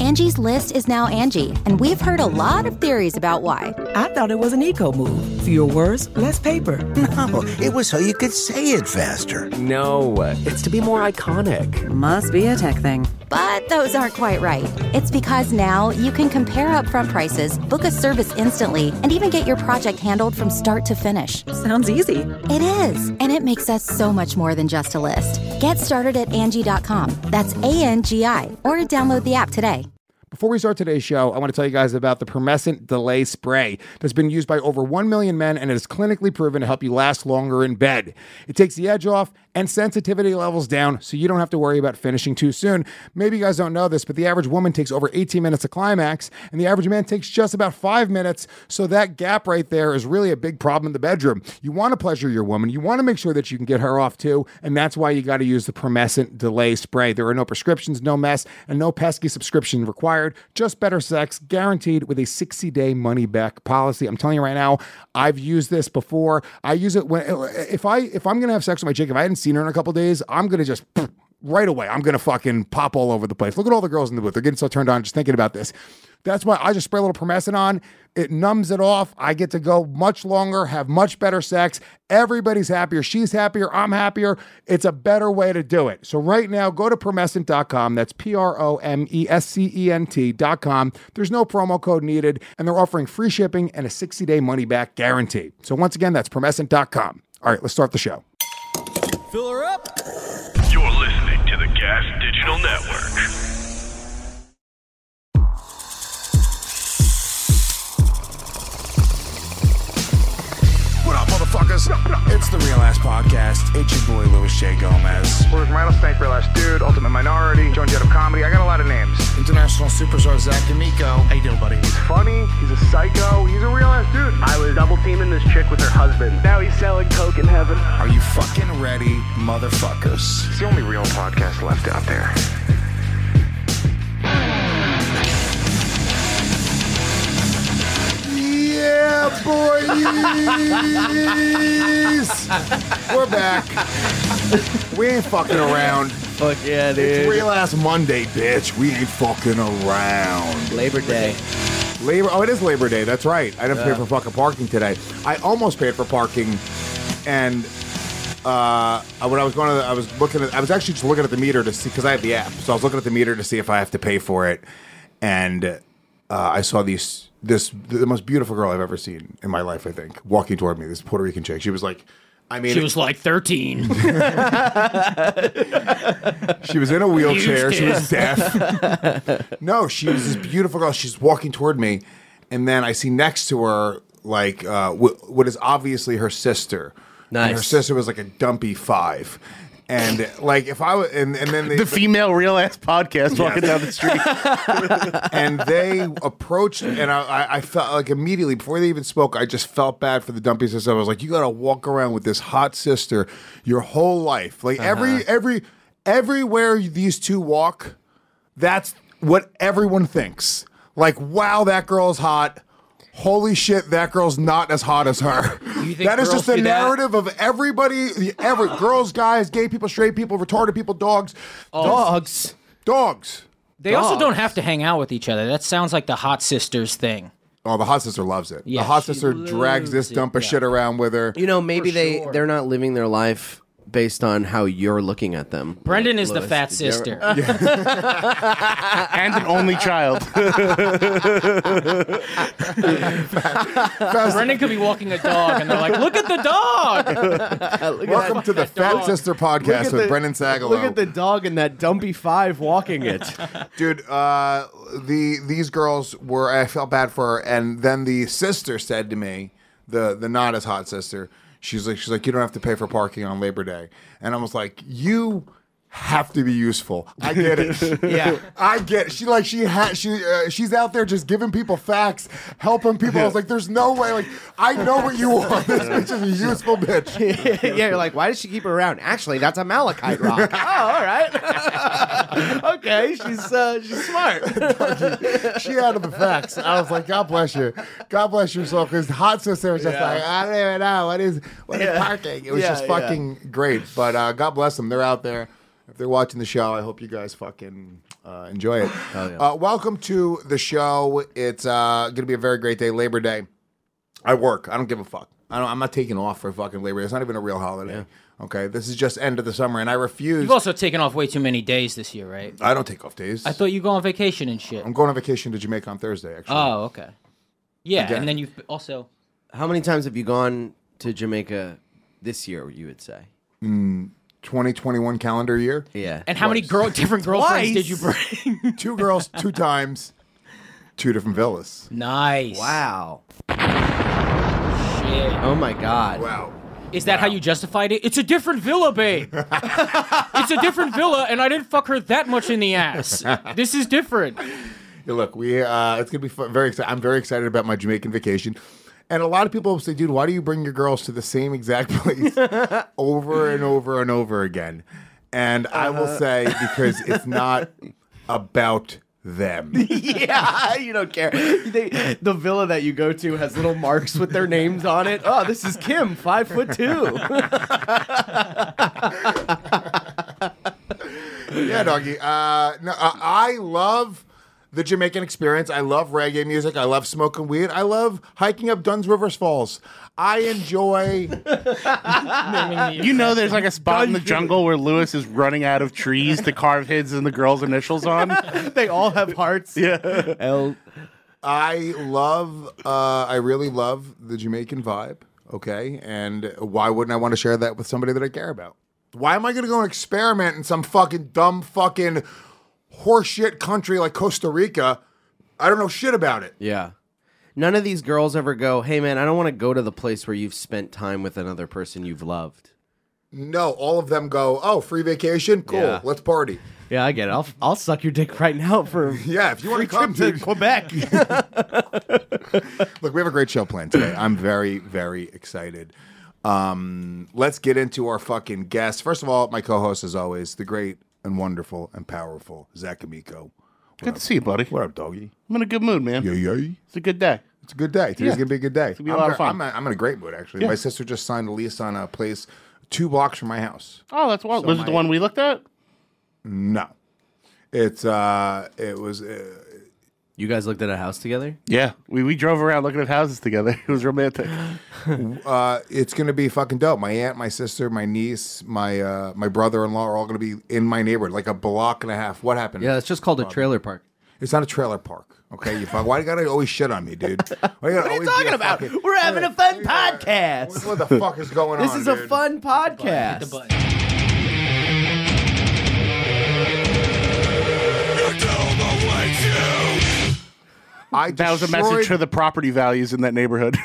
Angie's List is now Angie, and we've heard a lot of theories about why. I thought it was an eco move. Fewer words, less paper. No, it was so you could say it faster. No, it's to be more iconic. Must be a tech thing. But those aren't quite right. It's because now you can compare upfront prices, book a service instantly, and even get your project handled from start to finish. Sounds easy. It is, and it makes us so much more than just a list. Get started at Angie.com. That's ANGI, or download the app today. Before we start today's show, I want to tell you guys about the Promescent Delay Spray that's been used by over 1 million men, and it is clinically proven to help you last longer in bed. It takes the edge off and sensitivity levels down so you don't have to worry about finishing too soon. Maybe you guys don't know this, but the average woman takes over 18 minutes to climax, and the average man takes just about 5 minutes, so that gap right there is really a big problem in the bedroom. You want to pleasure your woman. You want to make sure that you can get her off too, and that's why you got to use the Promescent Delay Spray. There are no prescriptions, no mess, and no pesky subscription required. Just better sex, guaranteed with a 60-day money-back policy. I'm telling you right now, I've used this before. I use it when if I'm gonna have sex with my chick, if I hadn't seen her in a couple days, I'm gonna just right away. I'm gonna fucking pop all over the place. Look at all the girls in the booth; they're getting so turned on just thinking about this. That's why I just spray a little Promescent on. It numbs it off. I get to go much longer, have much better sex. Everybody's happier. She's happier. I'm happier. It's a better way to do it. So right now, go to Promescent.com. That's Promescent.com. There's no promo code needed, and they're offering free shipping and a 60-day money-back guarantee. So once again, that's Promescent.com. All right, let's start the show. Fill her up. You're listening to the Gas Digital Network. Motherfuckers, it's the Real Ass Podcast. It's your boy Louis J. Gomez. Where's Rattlesnake, Real Ass Dude, Ultimate Minority, Joan Jett of Comedy. I got a lot of names. International superstar Zach D'Amico. How you doing, buddy? He's funny, he's a psycho, he's a real ass dude. I was double teaming this chick with her husband. Now he's selling coke in heaven. Are you fucking ready, motherfuckers? It's the only real podcast left out there. Yeah, boys! We're back. We ain't fucking around. Fuck yeah, dude. It's Real Ass Monday, bitch. We ain't fucking around. Labor Day. Oh, it is Labor Day. That's right. I didn't pay for fucking parking today. I almost paid for parking, and when I was actually just looking at the meter to see, because I have the app. So I was looking at the meter to see if I have to pay for it, and I saw the most beautiful girl I've ever seen in my life, I think, walking toward me. This Puerto Rican chick. She was like, she was like 13. She was in a wheelchair. She was deaf. No, she was this beautiful girl. She's walking toward me, and then I see next to her like what is obviously her sister. Nice. And her sister was like a dumpy 5. And like if I was, and then the female Real Ass Podcast walking down the street, and they approached, and I felt like immediately before they even spoke, I just felt bad for the dumpy sister. I was like, you got to walk around with this hot sister your whole life, like everywhere these two walk, that's what everyone thinks. Like, wow, that girl's hot. Holy shit, that girl's not as hot as her. That is just the narrative of everybody, girls, guys, gay people, straight people, retarded people, dogs. Dogs. They also don't have to hang out with each other. That sounds like the hot sisters thing. Oh, the hot sister loves it. Yeah, the hot sister drags this dump of shit around with her. You know, maybe they're not living their life based on how you're looking at them. Brendan is the fat sister. and an only child. Brendan could be walking a dog, and they're like, "Look at the dog!" Welcome to the Fat Sister Podcast with Brendan Sagalow. Look at the dog and that dumpy 5 walking it. Dude, these girls were, I felt bad for her, and then the sister said to me, the not as hot sister, she's like, you don't have to pay for parking on Labor Day. And I was like, you have to be useful. I get it. Yeah, I get it. She's out there just giving people facts, helping people. I was like, there's no way. Like, I know what you want. This bitch is a useful bitch. Yeah, you're like, why does she keep her around? Actually, that's a malachite rock. Oh, all right. Okay, she's smart. She added the facts. I was like, God bless you. God bless your soul. Because hot sister was just like, I don't even know what is parking. It was just fucking great. But God bless them. They're out there. If they're watching the show, I hope you guys fucking enjoy it. Welcome to the show. It's going to be a very great day, Labor Day. I work. I don't give a fuck. I'm not taking off for fucking Labor Day. It's not even a real holiday. Okay, this is just end of the summer, and I refuse. You've also taken off way too many days this year, right? I don't take off days. I thought you go on vacation and shit. I'm going on vacation to Jamaica on Thursday, actually. Oh, okay. Yeah, Again. and then you've also... How many times have you gone to Jamaica this year, you would say? 2021 calendar year? Yeah. And how many different girlfriends did you bring? 2 girls, 2 times, 2 different villas. Nice. Wow. Shit. Oh, my God. Wow. Is that how you justified it? It's a different villa, babe. It's a different villa, and I didn't fuck her that much in the ass. This is different. Yeah, look, it's gonna be fun, very excited. I'm very excited about my Jamaican vacation, and a lot of people say, "Dude, why do you bring your girls to the same exact place over and over and over again?" And I will say because it's not about them. Yeah, you don't care. The villa that you go to has little marks with their names on it. Oh, this is Kim, 5'2". Yeah, doggy. No, I love the Jamaican experience. I love reggae music. I love smoking weed. I love hiking up Dunn's Rivers Falls. I enjoy. You know, there's like a spot in the jungle where Lewis is running out of trees to carve his and the girl's initials on. They all have hearts. Yeah. I really love the Jamaican vibe. Okay, and why wouldn't I want to share that with somebody that I care about? Why am I going to go and experiment in some fucking dumb fucking horseshit country like Costa Rica? I don't know shit about it. Yeah. None of these girls ever go, hey, man, I don't want to go to the place where you've spent time with another person you've loved. No, all of them go, oh, free vacation? Cool, let's party. Yeah, I get it. I'll suck your dick right now for yeah, if you want to come to Quebec. Look, we have a great show planned today. I'm very, very excited. Let's get into our fucking guests. First of all, my co-host, as always, the great and wonderful and powerful Zach Amico. Good to see you, buddy. What up, doggy? I'm in a good mood, man. Yeah. It's a good day. It's a good day. Today's going to be a good day. It's going to be a lot of fun. I'm in a great mood, actually. Yeah. My sister just signed a lease on a place 2 blocks from my house. Oh, that's wild. Was it the one we looked at? No. It was... You guys looked at a house together? Yeah. We drove around looking at houses together. It was romantic. It's going to be fucking dope. My aunt, my sister, my niece, my brother-in-law are all going to be in my neighborhood, like a block and a half. What happened? Yeah, it's just called a trailer park. It's not a trailer park. Okay, why you gotta always shit on me, dude? What are you talking about? We're having a fun podcast. What the fuck is going on? This is a fun podcast. Hit the button. That was a message to the property values in that neighborhood.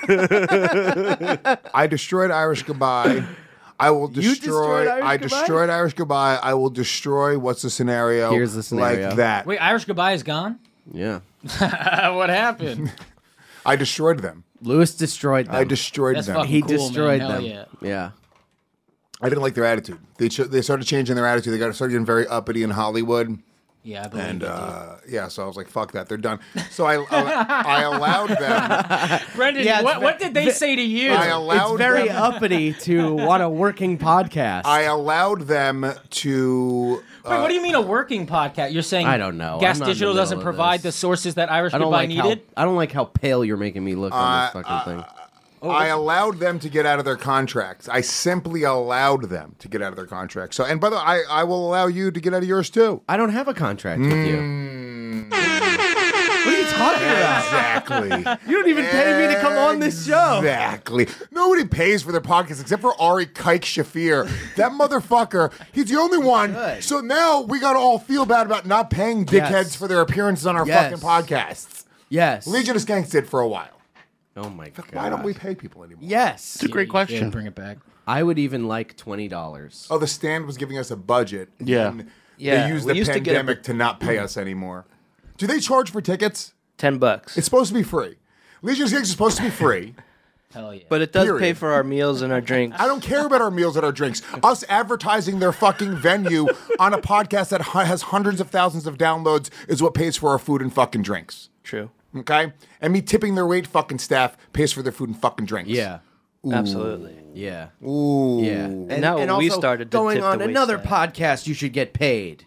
I destroyed Irish Goodbye. I will destroy. I destroyed Irish Goodbye. I will destroy. What's the scenario? Here's the scenario. Like that. Wait, Irish Goodbye is gone? Yeah. What happened? I destroyed them. Lewis destroyed them. I destroyed That's them. fucking He cool, destroyed man. them. Hell yeah. Yeah. I didn't like their attitude. They started changing their attitude. They started getting very uppity in Hollywood. Yeah, I believe And it, yeah, so I was like, "Fuck that, they're done." So I allowed them. Brendan, Yeah, what did they say to you? I allowed It's very them, uppity to want a working podcast. I allowed them to. Wait, what do you mean a working podcast? You're saying I don't know. Gas I'm not in the Digital middle doesn't of provide this. the sources that Irish I don't Goodbye like needed? I don't like how pale you're making me look on this fucking thing. I allowed them to get out of their contracts. I simply allowed them to get out of their contracts. So, and by the way, I will allow you to get out of yours too. I don't have a contract with you. What are you talking about? Exactly. You don't even pay me to come on this show. Exactly. Nobody pays for their podcast except for Ari Kike Shafir. That motherfucker, he's the only one. Good. So now we got to all feel bad about not paying dickheads Yes. for their appearances on our Yes. fucking podcasts. Yes. Legion of Skanks did for a while. Oh my god. Why don't we pay people anymore? Yes. It's a great question. Bring it back. I would even like $20. Oh, the stand was giving us a budget. Yeah. And Yeah, they used we the used to get a pandemic to not pay us anymore. Do they charge for tickets? $10. It's supposed to be free. Legion of Skanks is supposed to be free. Hell yeah. But it does Period. pay for our meals and our drinks. I don't care about our meals and our drinks. Us advertising their fucking venue on a podcast that has hundreds of thousands of downloads is what pays for our food and fucking drinks. True. Okay? And me tipping their wait fucking staff pays for their food and fucking drinks. Yeah. Absolutely. Yeah. Ooh. Yeah. Now and we also started to going tip on the another waistline. podcast, you should get paid.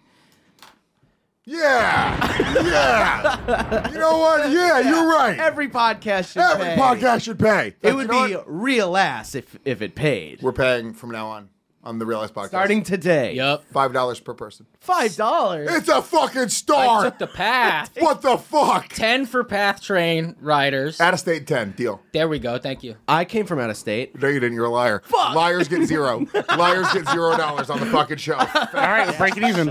Yeah. Yeah. You know what? Yeah, you're right. Every podcast should Every pay. podcast should pay. It You would know be what? real ass if it paid. We're paying from now on the Real Ass Podcast. Starting today. Yup. $5 per person. $5. It's a fucking I start. took the path. What the fuck? 10 for Path Train riders. Out of state 10. Deal. There we go. Thank you. I came from out of state. No, you didn't. You're a liar. Fuck. Liars get zero. Liars get $0 on the fucking show. All right, we'll break it even.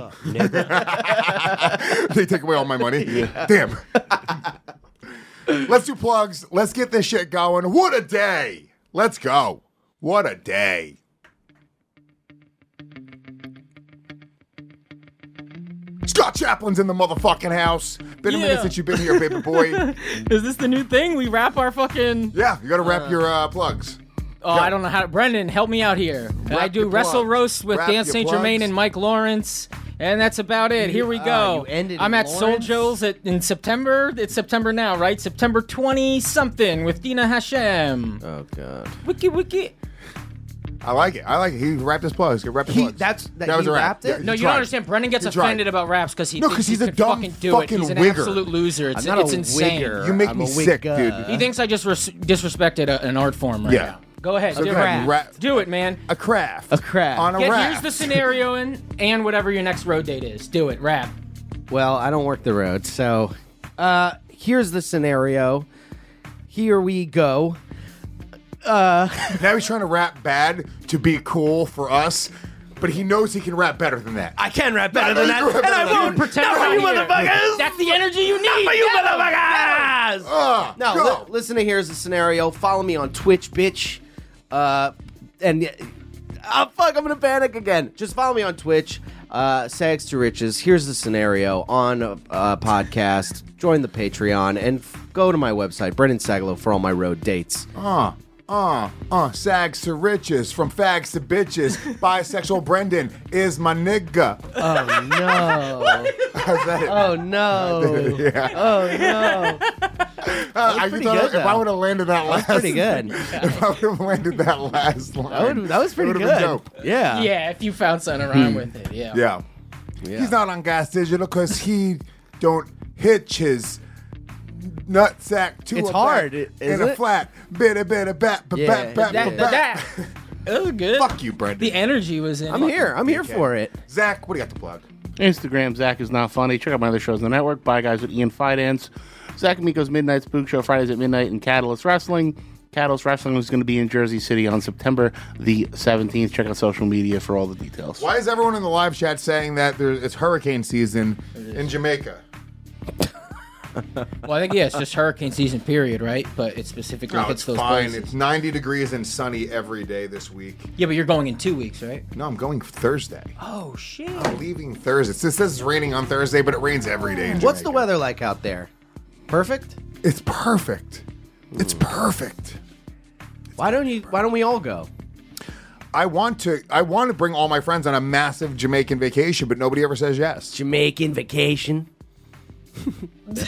They take away all my money. Damn. Let's do plugs. Let's get this shit going. What a day. Let's go. What a day. Scott Chaplin's in the motherfucking house. Been a minute Yeah. since you've been here, baby boy. Is this the new thing? We wrap our fucking... Yeah, you gotta wrap your plugs. Oh, Yeah. I don't know how to... Brendan, help me out here. Wrap I do your Wrestle plugs. Roast with Wrap Dan your St. Germain plugs. and Mike Lawrence. And that's about it. Here we go. you ended I'm at Soul Lawrence? Joe's in September. It's September now, right? September 20-something with Dina Hashem. Oh, God. Wiki. I like it. He wrapped his plugs. He wrapped his plugs. That was he a wrap. wrapped it? Yeah, No, he you don't tried. understand. Brendan gets He tried. offended about raps because he No, thinks 'cause he's a can dumb fucking do it. fucking He's an wigger. absolute loser. It's I'm not a insane. wigger. You make I'm me a sick, wigger. dude. He thinks I just disrespected an art form right Yeah. now. Go ahead. So do go ahead, it. rap. Do it, man. A craft. A craft. On a Here's raft. the scenario and whatever your next road date is. Do it. Rap. Well, I don't work the road, so here's the scenario. Here we go. Now he's trying to rap bad to be cool for us, but he knows he can rap better than that. I can rap better than that, you can rap and I better than won't that. Pretend Not we're for you not here. motherfuckers! That's the energy you need. Not for you Go. motherfuckers! No, go. listen to here's the scenario. Follow me on Twitch, bitch. And oh fuck, I'm gonna panic again. Just follow me on Twitch. Sags to Riches. Here's the scenario on a podcast. Join the Patreon and go to my website, Brendan Sagalow, for all my road dates. Sags to riches, from fags to bitches. Bisexual Brendan is my nigga. Oh no! How's that? Oh no! Yeah. Oh no! I pretty thought good, if I though. would have landed that last, Pretty good. If I would have landed that last line, That was pretty it good. would've been dope. Yeah. Yeah, if you found something around with it. Yeah. Yeah. He's not on Gas Digital because he don't hitch his nutsack to It's a hard, back isn't in a it? flat. Bit bat, Yeah. That was good. Fuck you, Brendan. The energy was in. I'm it. here. I'm here for it. Zach, what do you got to plug? Instagram, Zach is not funny. Check out my other shows on the network. Bye, guys, with Ian Fidance. Zach Amico's Midnight Spook Show, Fridays at midnight, and Catalyst Wrestling. Catalyst Wrestling is going to be in Jersey City on September the 17th. Check out social media for all the details. Why is everyone in the live chat saying that it's hurricane season in Jamaica? Well, I think, yeah, it's just hurricane season, period, right? But it specifically No, hits it's those fine. places. It's 90 degrees and sunny every day this week. Yeah, but you're going in 2 weeks, right? No, I'm going Thursday. Oh, shit. I'm leaving Thursday. It says it's raining on Thursday, but it rains every day in What's the Jamaica. weather like out there? Perfect. It's perfect. It's perfect. Why don't we all go? I want to bring all my friends on a massive Jamaican vacation, but nobody ever says yes. Jamaican vacation. Fuck!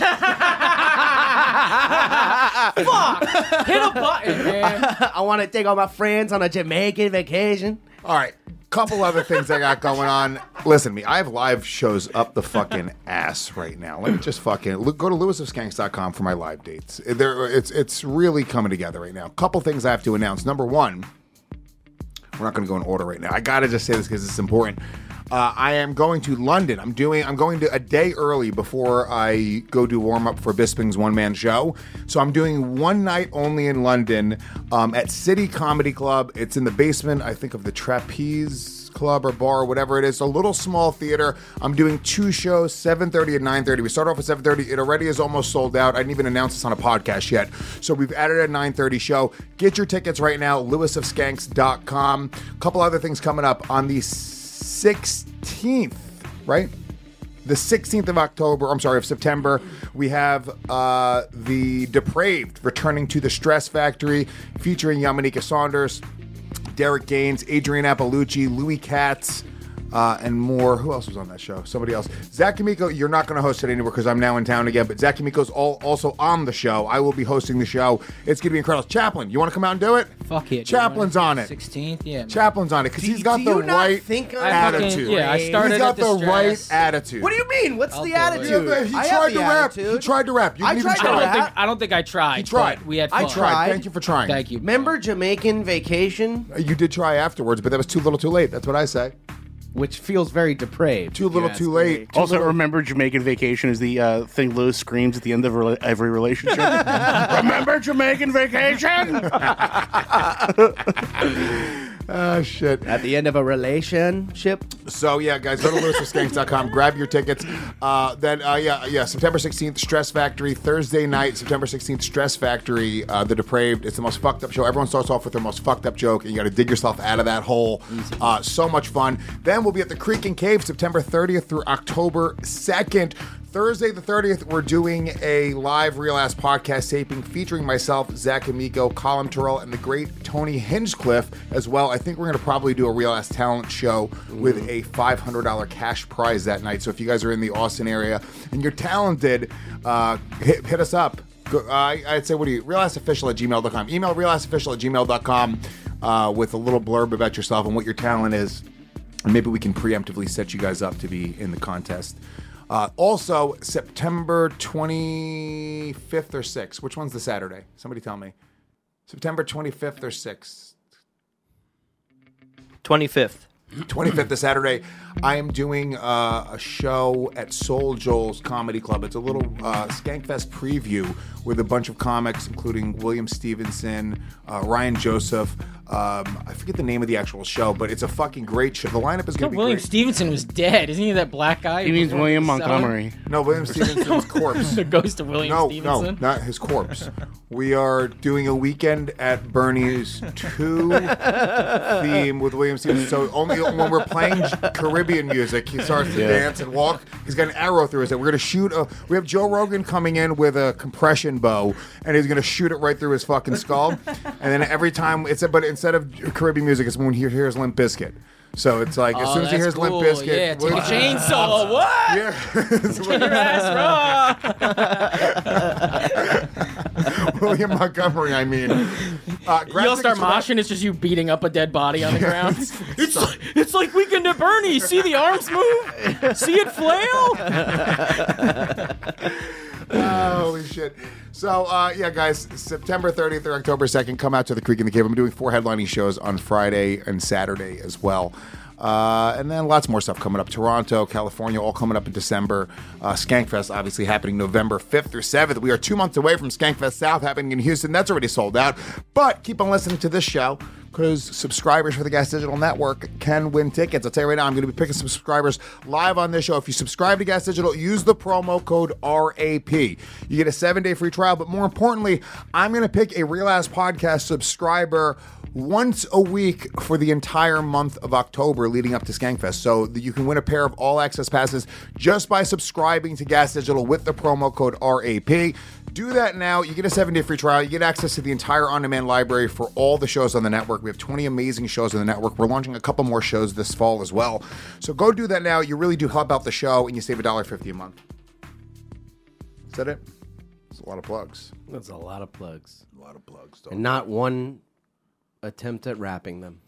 Hit a button, man. I want to take all my friends on a Jamaican vacation. All right, couple other things I got going on. Listen to me, I have live shows up the fucking ass right now. Let me just fucking go to lewisofskanks.com for my live dates. It's really coming together right now. Couple things I have to announce. Number one, we're not going to go in order right now. I got to just say this because it's important. I am going to London. I'm going to a day early before I go do warm up for Bisping's one-man show. So I'm doing one night only in London at City Comedy Club. It's in the basement, I think, of the Trapeze Club or bar or whatever it is. A little small theater. I'm doing 2 shows, 7:30 and 9:30. We start off at 7:30. It already is almost sold out. I didn't even announce this on a podcast yet. So we've added a 9:30 show. Get your tickets right now, lewisofskanks.com. A couple other things coming up on the 16th, right? The 16th of September, we have the Depraved returning to the Stress Factory, featuring Yamanika Saunders, Derek Gaines, Adrian Appalucci, Louis Katz, and more. Who else was on that show? Somebody else. Zach Amico, you're not going to host it anymore because I'm now in town again, but Zach Amico's also on the show. I will be hosting the show. It's going to be incredible. Chaplin, you want to come out and do it? Fuck it. Chaplin's on it. 16th, yeah. Man. Chaplin's on it because he's got do the you not right think I'm attitude. Yeah, I started He's got at the the right stress. attitude. What do you mean? What's I'll the do it. attitude? Yeah, he I have tried the to rap. attitude. He tried to rap. You I didn't even tried to try. rap. I don't think I tried. He tried. but we had I fun. tried. Thank you for trying. Thank you. Remember Jamaican Vacation? You did try afterwards, but that was too little too late. That's what I say. Which feels very depraved. Too little too late. Too Also, little. remember Jamaican Vacation is the thing Lewis screams at the end of every relationship. Remember Jamaican Vacation? Oh, shit. At the end of a relationship? So, yeah, guys, go to lewisforskanks.com. Grab your tickets. Then, September 16th, Stress Factory. Thursday night, September 16th, Stress Factory, The Depraved. It's the most fucked up show. Everyone starts off with their most fucked up joke, and you got to dig yourself out of that hole. So much fun. Then we'll be at the Creek and Cave, September 30th through October 2nd. Thursday the 30th, we're doing a live Real Ass podcast taping featuring myself, Zach Amico, Colin Terrell, and the great Tony Hinchcliffe as well. I think we're going to probably do a Real Ass talent show with a $500 cash prize that night. So if you guys are in the Austin area and you're talented, hit us up. I'd say, realassofficial@gmail.com. Email realassofficial@gmail.com with a little blurb about yourself and what your talent is. And maybe we can preemptively set you guys up to be in the contest. Also, September 25th or 6th. Which one's the Saturday? Somebody tell me. September 25th or 6th? 25th. 25th, the Saturday. I am doing a show at Soul Joel's Comedy Club. It's a little Skankfest preview with a bunch of comics, including William Stevenson, Ryan Joseph. I forget the name of the actual show, but it's a fucking great show. The lineup is going to be William great. Stevenson was dead. Isn't he that black guy? He means William Montgomery. No, William Stevenson's corpse. The ghost of William Stevenson? No, not his corpse. We are doing a weekend at Bernie's 2 theme with William Stevenson. So only when we're playing Caribbean music, he starts to dance and walk. He's got an arrow through his head. We're going to shoot we have Joe Rogan coming in with a compression bow, and he's going to shoot it right through his fucking skull. And then every time, but instead of Caribbean music, it's when he hears Limp Bizkit. So it's like, as soon as he hears Limp Bizkit. Yeah, take a chainsaw. What? Yeah. Get your ass raw. William Montgomery, I mean. You'll start moshing, it's just you beating up a dead body on the ground. It's like Weekend at Bernie's. See the arms move? See it flail? Holy shit. So, guys, September 30th or October 2nd, come out to the Creek in the Cave. I'm doing 4 headlining shows on Friday and Saturday as well. And then lots more stuff coming up. Toronto, California, all coming up in December. Skankfest, obviously, happening November 5th through 7th. We are 2 months away from Skankfest South happening in Houston. That's already sold out. But keep on listening to this show, because subscribers for the Gas Digital Network can win tickets. I'll tell you right now, I'm going to be picking some subscribers live on this show. If you subscribe to Gas Digital, use the promo code RAP. You get a 7-day free trial, but more importantly, I'm going to pick a Real Ass Podcast subscriber once a week for the entire month of October leading up to Skankfest. So that you can win a pair of all access passes just by subscribing to Gas Digital with the promo code RAP. Do that now. You get a 7-day free trial. You get access to the entire on-demand library for all the shows on the network. We have 20 amazing shows on the network. We're launching a couple more shows this fall as well. So go do that now. You really do help out the show, and you save $1.50 a month. Is that it? That's a lot of plugs. That's a lot of plugs. A lot of plugs. And not one attempt at rapping them.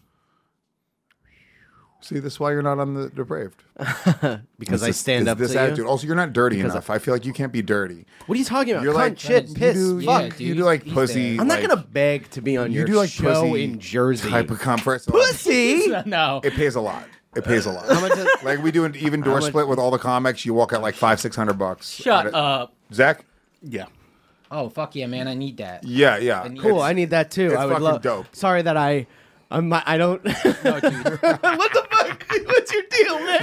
See, this is why you're not on the Depraved. Because I stand up this to attitude. you? Also, you're not dirty enough. I feel like you can't be dirty. What are you talking about? You're Cunt, like shit, piss, fuck. You do like pussy. I'm not like, going to beg to be on you your do like show pussy in Jersey. type of conference. Pussy? No. It pays a lot. It pays a lot. How much is- Like we do an even door split with all the comics. You walk out like $500-600. Shut up. Zach? Yeah. Oh, fuck yeah, man. I need that. Yeah. Cool, I need that too. It's I would fucking love. dope. Sorry that I don't. No, dude. What the fuck? What's your deal, man?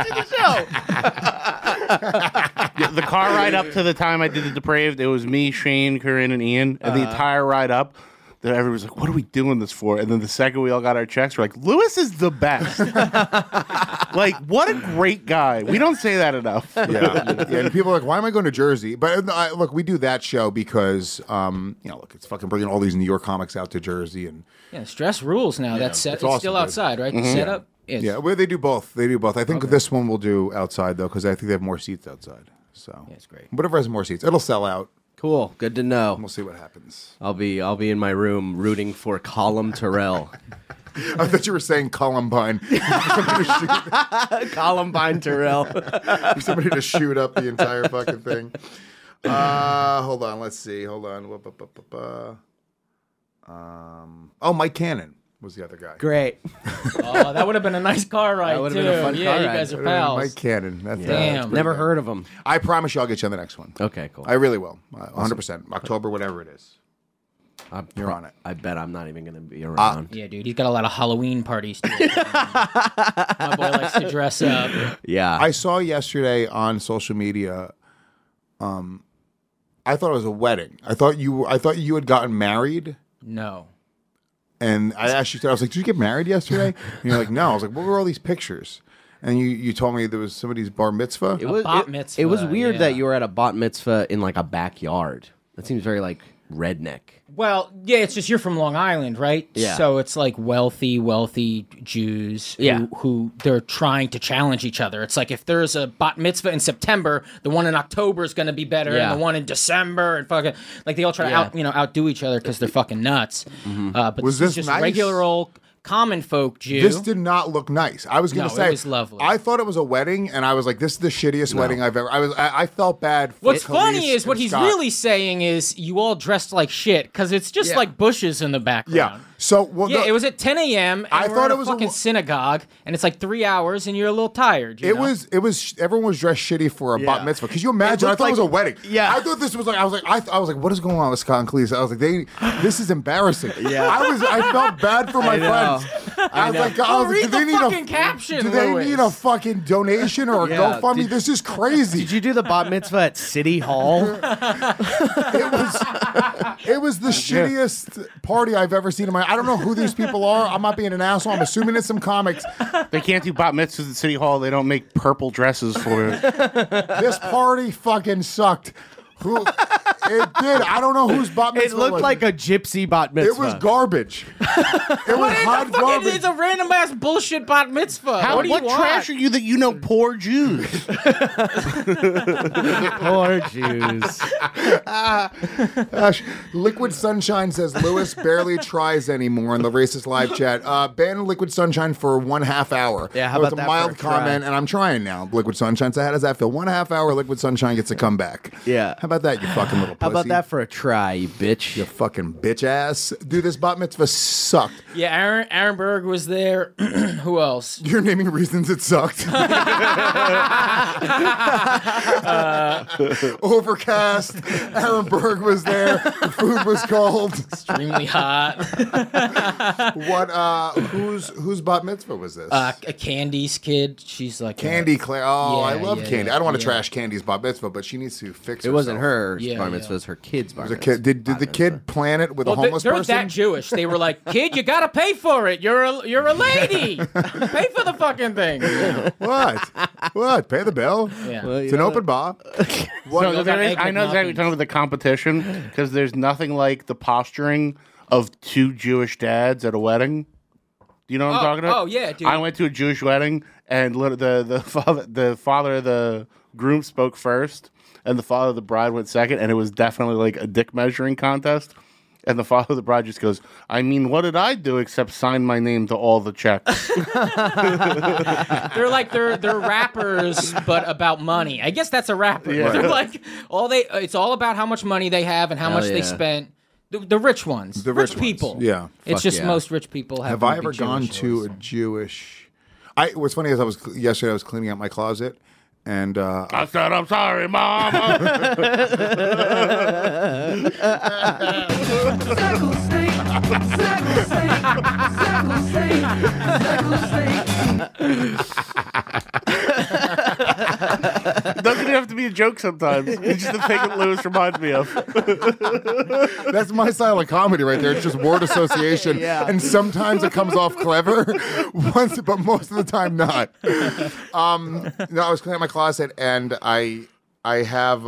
I want to do the show. The car ride up to the time I did the Depraved, it was me, Shane, Corinne, and Ian. And the entire ride up, that everybody was like, what are we doing this for? And then the second we all got our checks, we're like, Lewis is the best. Like, what a great guy. We don't say that enough. Yeah. And people are like, why am I going to Jersey? But look, we do that show because, look, it's fucking bringing all these New York comics out to Jersey. And Yeah, Stress rules now. That's set. it's It's awesome, still dude. outside, right? The setup. Yeah, well, they do both. They do both. I think this one will do outside though, because I think they have more seats outside. So That's great. whatever has more seats, it'll sell out. Cool. Good to know. We'll see what happens. I'll be in my room rooting for Colum Terrell. I thought you were saying Columbine. Columbine Terrell. For somebody to shoot up the entire fucking thing. Hold on. Let's see. Hold on. Mike Cannon was the other guy. Great. Oh, that would have been a nice car ride, That would too. have been a fun yeah, car you ride. guys are pals. Mike Cannon. That's Damn. Never heard of him. I promise you I'll get you on the next one. Okay, cool. I really will. 100%. October, whatever it is. You're on it. I bet I'm not even going to be around. Yeah, dude, he's got a lot of Halloween parties. Too. My boy likes to dress up. Yeah. I saw yesterday on social media. I thought it was a wedding. I thought you had gotten married. No. And I asked you, I was like, "Did you get married yesterday?" And you're like, "No." I was like, "What were all these pictures?" And you told me there was somebody's bar mitzvah. bat mitzvah, It was weird yeah. that you were at a bat mitzvah in like a backyard. That seems very like redneck. Well, yeah, it's just you're from Long Island, right? Yeah. So it's like wealthy Jews who they're trying to challenge each other. It's like if there's a bat mitzvah in September, the one in October is going to be better, Yeah. and the one in December, and fucking like they all try to outdo each other because they're fucking nuts. But Was this this is just nice? regular old common folk Jew. This did not look nice. I was going No, to say it was lovely. I thought it was a wedding, and I was like, "This is the shittiest wedding I've ever." I felt bad. For What's Khalees funny is what and he's Scott. really saying is you all dressed like shit because it's just like bushes in the background. Yeah. So It was at 10 a.m. I we're thought at it was a fucking synagogue, and it's like 3 hours, and you're a little tired. You know? It was. Everyone was dressed shitty for a bat mitzvah. Could you imagine? I looked thought it was a like- wedding. yeah. I thought this was like. I was like, what is going on with Scott and Khalees? I was like, this is embarrassing. Yeah. I felt bad for my know. friends. I was like, read do they the need fucking caption, Do they Louis. need a fucking donation or a Yeah. GoFundMe? This is crazy. Did you do the bat mitzvah at City Hall? It was the shittiest party I've ever seen in my. I don't know who these people are. I'm not being an asshole. I'm assuming it's some comics. They can't do bat mitzvahs at City Hall. They don't make purple dresses for it. This party fucking sucked. It did. I don't know whose bat mitzvah It looked was. like a gypsy bat mitzvah. It was garbage. It was hot garbage. It's a random ass bullshit bat mitzvah. What do you what want? trash are you that you know poor Jews? Poor Jews. Gosh, Liquid Sunshine says Lewis barely tries anymore in the racist live chat. Ban Liquid Sunshine for 1/2 hour. Yeah, how It was about that a for mild a try? comment, and I'm trying now. Liquid Sunshine. So how does that feel? 1/2 hour, Liquid Sunshine gets a comeback. Yeah. How about that, you fucking little pussy? How about that for a try, you bitch? You fucking bitch ass. Dude, this bat mitzvah sucked. Yeah, Aaron Berg was there. Who else? You're naming reasons it sucked. Overcast. Aaron Berg was there. The food was cold. Extremely hot. What? Whose bat mitzvah was this? A Candy's kid. She's like Candy Claire. Oh, I Yeah, love yeah, Candy. yeah, I don't want to yeah. trash Candy's bat mitzvah, but she needs to fix It wasn't her Yeah, bar yeah. mitzvah, it was her kid's bar It was a mitzvah. kid. Did the kid plan it with a homeless they're person? that Jewish. They were like, "Kid, you gotta pay for it. You're a lady. Pay for the fucking thing." What? Pay the bill. Yeah. Well, It's you an know, open bar. No, there is, egg I know exactly what McMuffins. you're talking about the competition because there's nothing like the posturing of two Jewish dads at a wedding. Do you know what I'm talking about? oh, yeah, dude. I went to a Jewish wedding and the father of the groom spoke first, and the father of the bride went second, and it was definitely like a dick measuring contest. And the father of the bride just goes, "I mean, what did I do except sign my name to all the checks?" They're rappers, but about money. I guess that's a rapper. Yeah. They're like it's all about how much money they have and how Hell much they yeah. spent. The rich ones, The rich ones. people. Yeah. It's Fuck just yeah. most rich people Have to I be ever gone Jewish to or a Jewish? What's funny is yesterday I was cleaning out my closet, and I said, "I'm sorry, Mama." It doesn't even have to be a joke sometimes. It's just the thing that Lewis reminds me of. that's my style of comedy right there. It's just word association, Yeah. and sometimes it comes off clever, but most of the time not. No, I was cleaning out my closet, and I have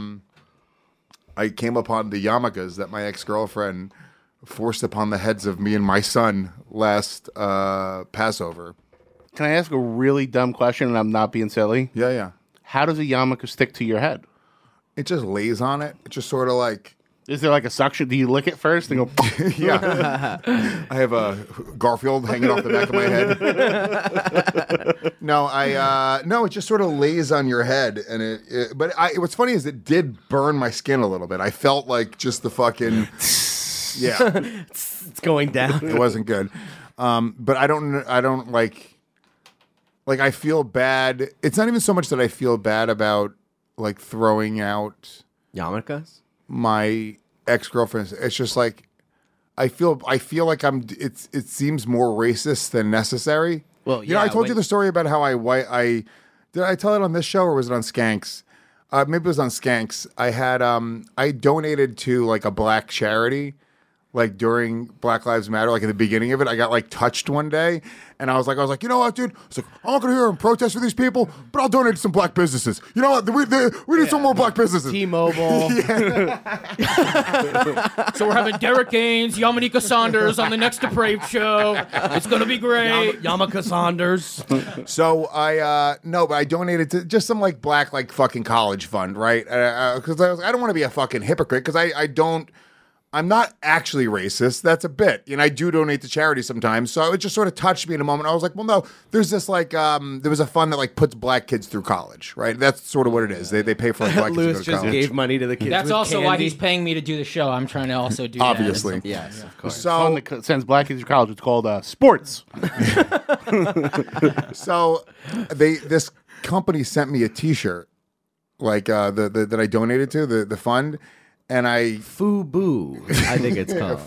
I came upon the yarmulkes that my ex-girlfriend forced upon the heads of me and my son last Passover. Can I ask a really dumb question, and I'm not being silly? Yeah. How does a yarmulke stick to your head? It just lays on it. It just sort of like... Is there like a suction? Do you lick it first and go... Yeah. I have a Garfield hanging off the back of my head. No, it just sort of lays on your head. And what's funny is it did burn my skin a little bit. I felt like just the fucking... Yeah. It's going down. It wasn't good. But I don't like I feel bad. It's not even so much that I feel bad about like throwing out yarmulkes. My ex-girlfriend. It's just like I feel like it seems more racist than necessary. Well, I told you the story about how I did I tell it on this show or was it on Skanks? Maybe it was on Skanks. I had I donated to like a black charity. Like during Black Lives Matter, like in the beginning of it, I got like touched one day, and I was like, you know what, dude? I was like, I'm not gonna hear and protest for these people, but I'll donate to some black businesses. You know what? We need some more black businesses. T-Mobile. So we're having Derek Gaines, Yamanika Saunders on the next Depraved show. It's gonna be great. Yamaka Saunders. So but I donated to just some like black like fucking college fund, right? Because I don't want to be a fucking hypocrite because I'm not actually racist. That's a bit. I do donate to charity sometimes. So it just sort of touched me in a moment. I was like, well, no, there's this like, there was a fund that like puts black kids through college, right? That's sort of what it is. They pay for like black Lewis kids to go to just college. gave money to the kids. That's with also candy. why he's paying me to do the show. I'm trying to also do Obviously. that. Yes, of course. So Fund that sends black kids to college. It's called sports. So this company sent me a T-shirt, like that I donated to the fund. And FUBU, I think it's called.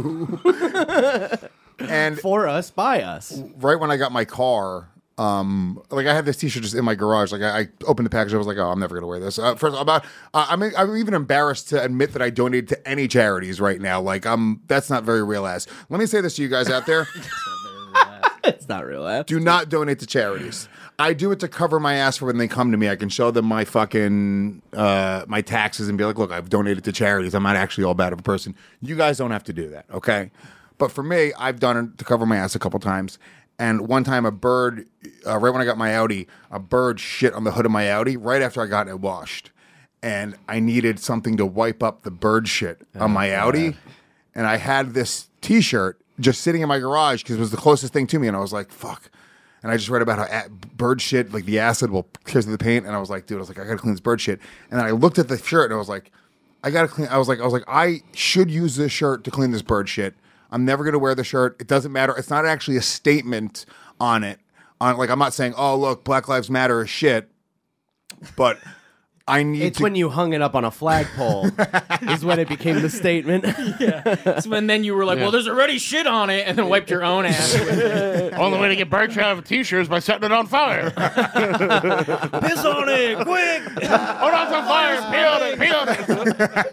And for us, by us. Right when I got my car, like I had this T-shirt just in my garage. Like I opened the package, I was like, oh, I'm never gonna wear this. First, I'm even embarrassed to admit that I donated to any charities right now. Like that's not very real ass. Let me say this to you guys out there. It's not real ass. Do not donate to charities. I do it to cover my ass for when they come to me. I can show them my fucking my taxes and be like, look, I've donated to charities. I'm not actually all bad of a person. You guys don't have to do that, okay? But for me, I've done it to cover my ass a couple times. And one time a bird, right when I got my Audi, a bird shit on the hood of my Audi right after I got it washed. And I needed something to wipe up the bird shit on my Audi. And I had this T-shirt just sitting in my garage because it was the closest thing to me. And I was like, fuck. And I just read about how bird shit, like the acid will tear through the paint. And I was like, I gotta clean this bird shit. And then I looked at the shirt and I was like, I gotta clean. I was like, I should use this shirt to clean this bird shit. I'm never gonna wear the shirt. It doesn't matter. It's not actually a statement on it. Like I'm not saying, oh look, Black Lives Matter is shit. But I need. It's when you hung it up on a flagpole is when it became the statement. Yeah. So then you were like, well, there's already shit on it, and then wiped your own ass with it. Only way to get bird shit out of a T-shirt is by setting it on fire. Piss on it, quick! Hold on to fire! Peel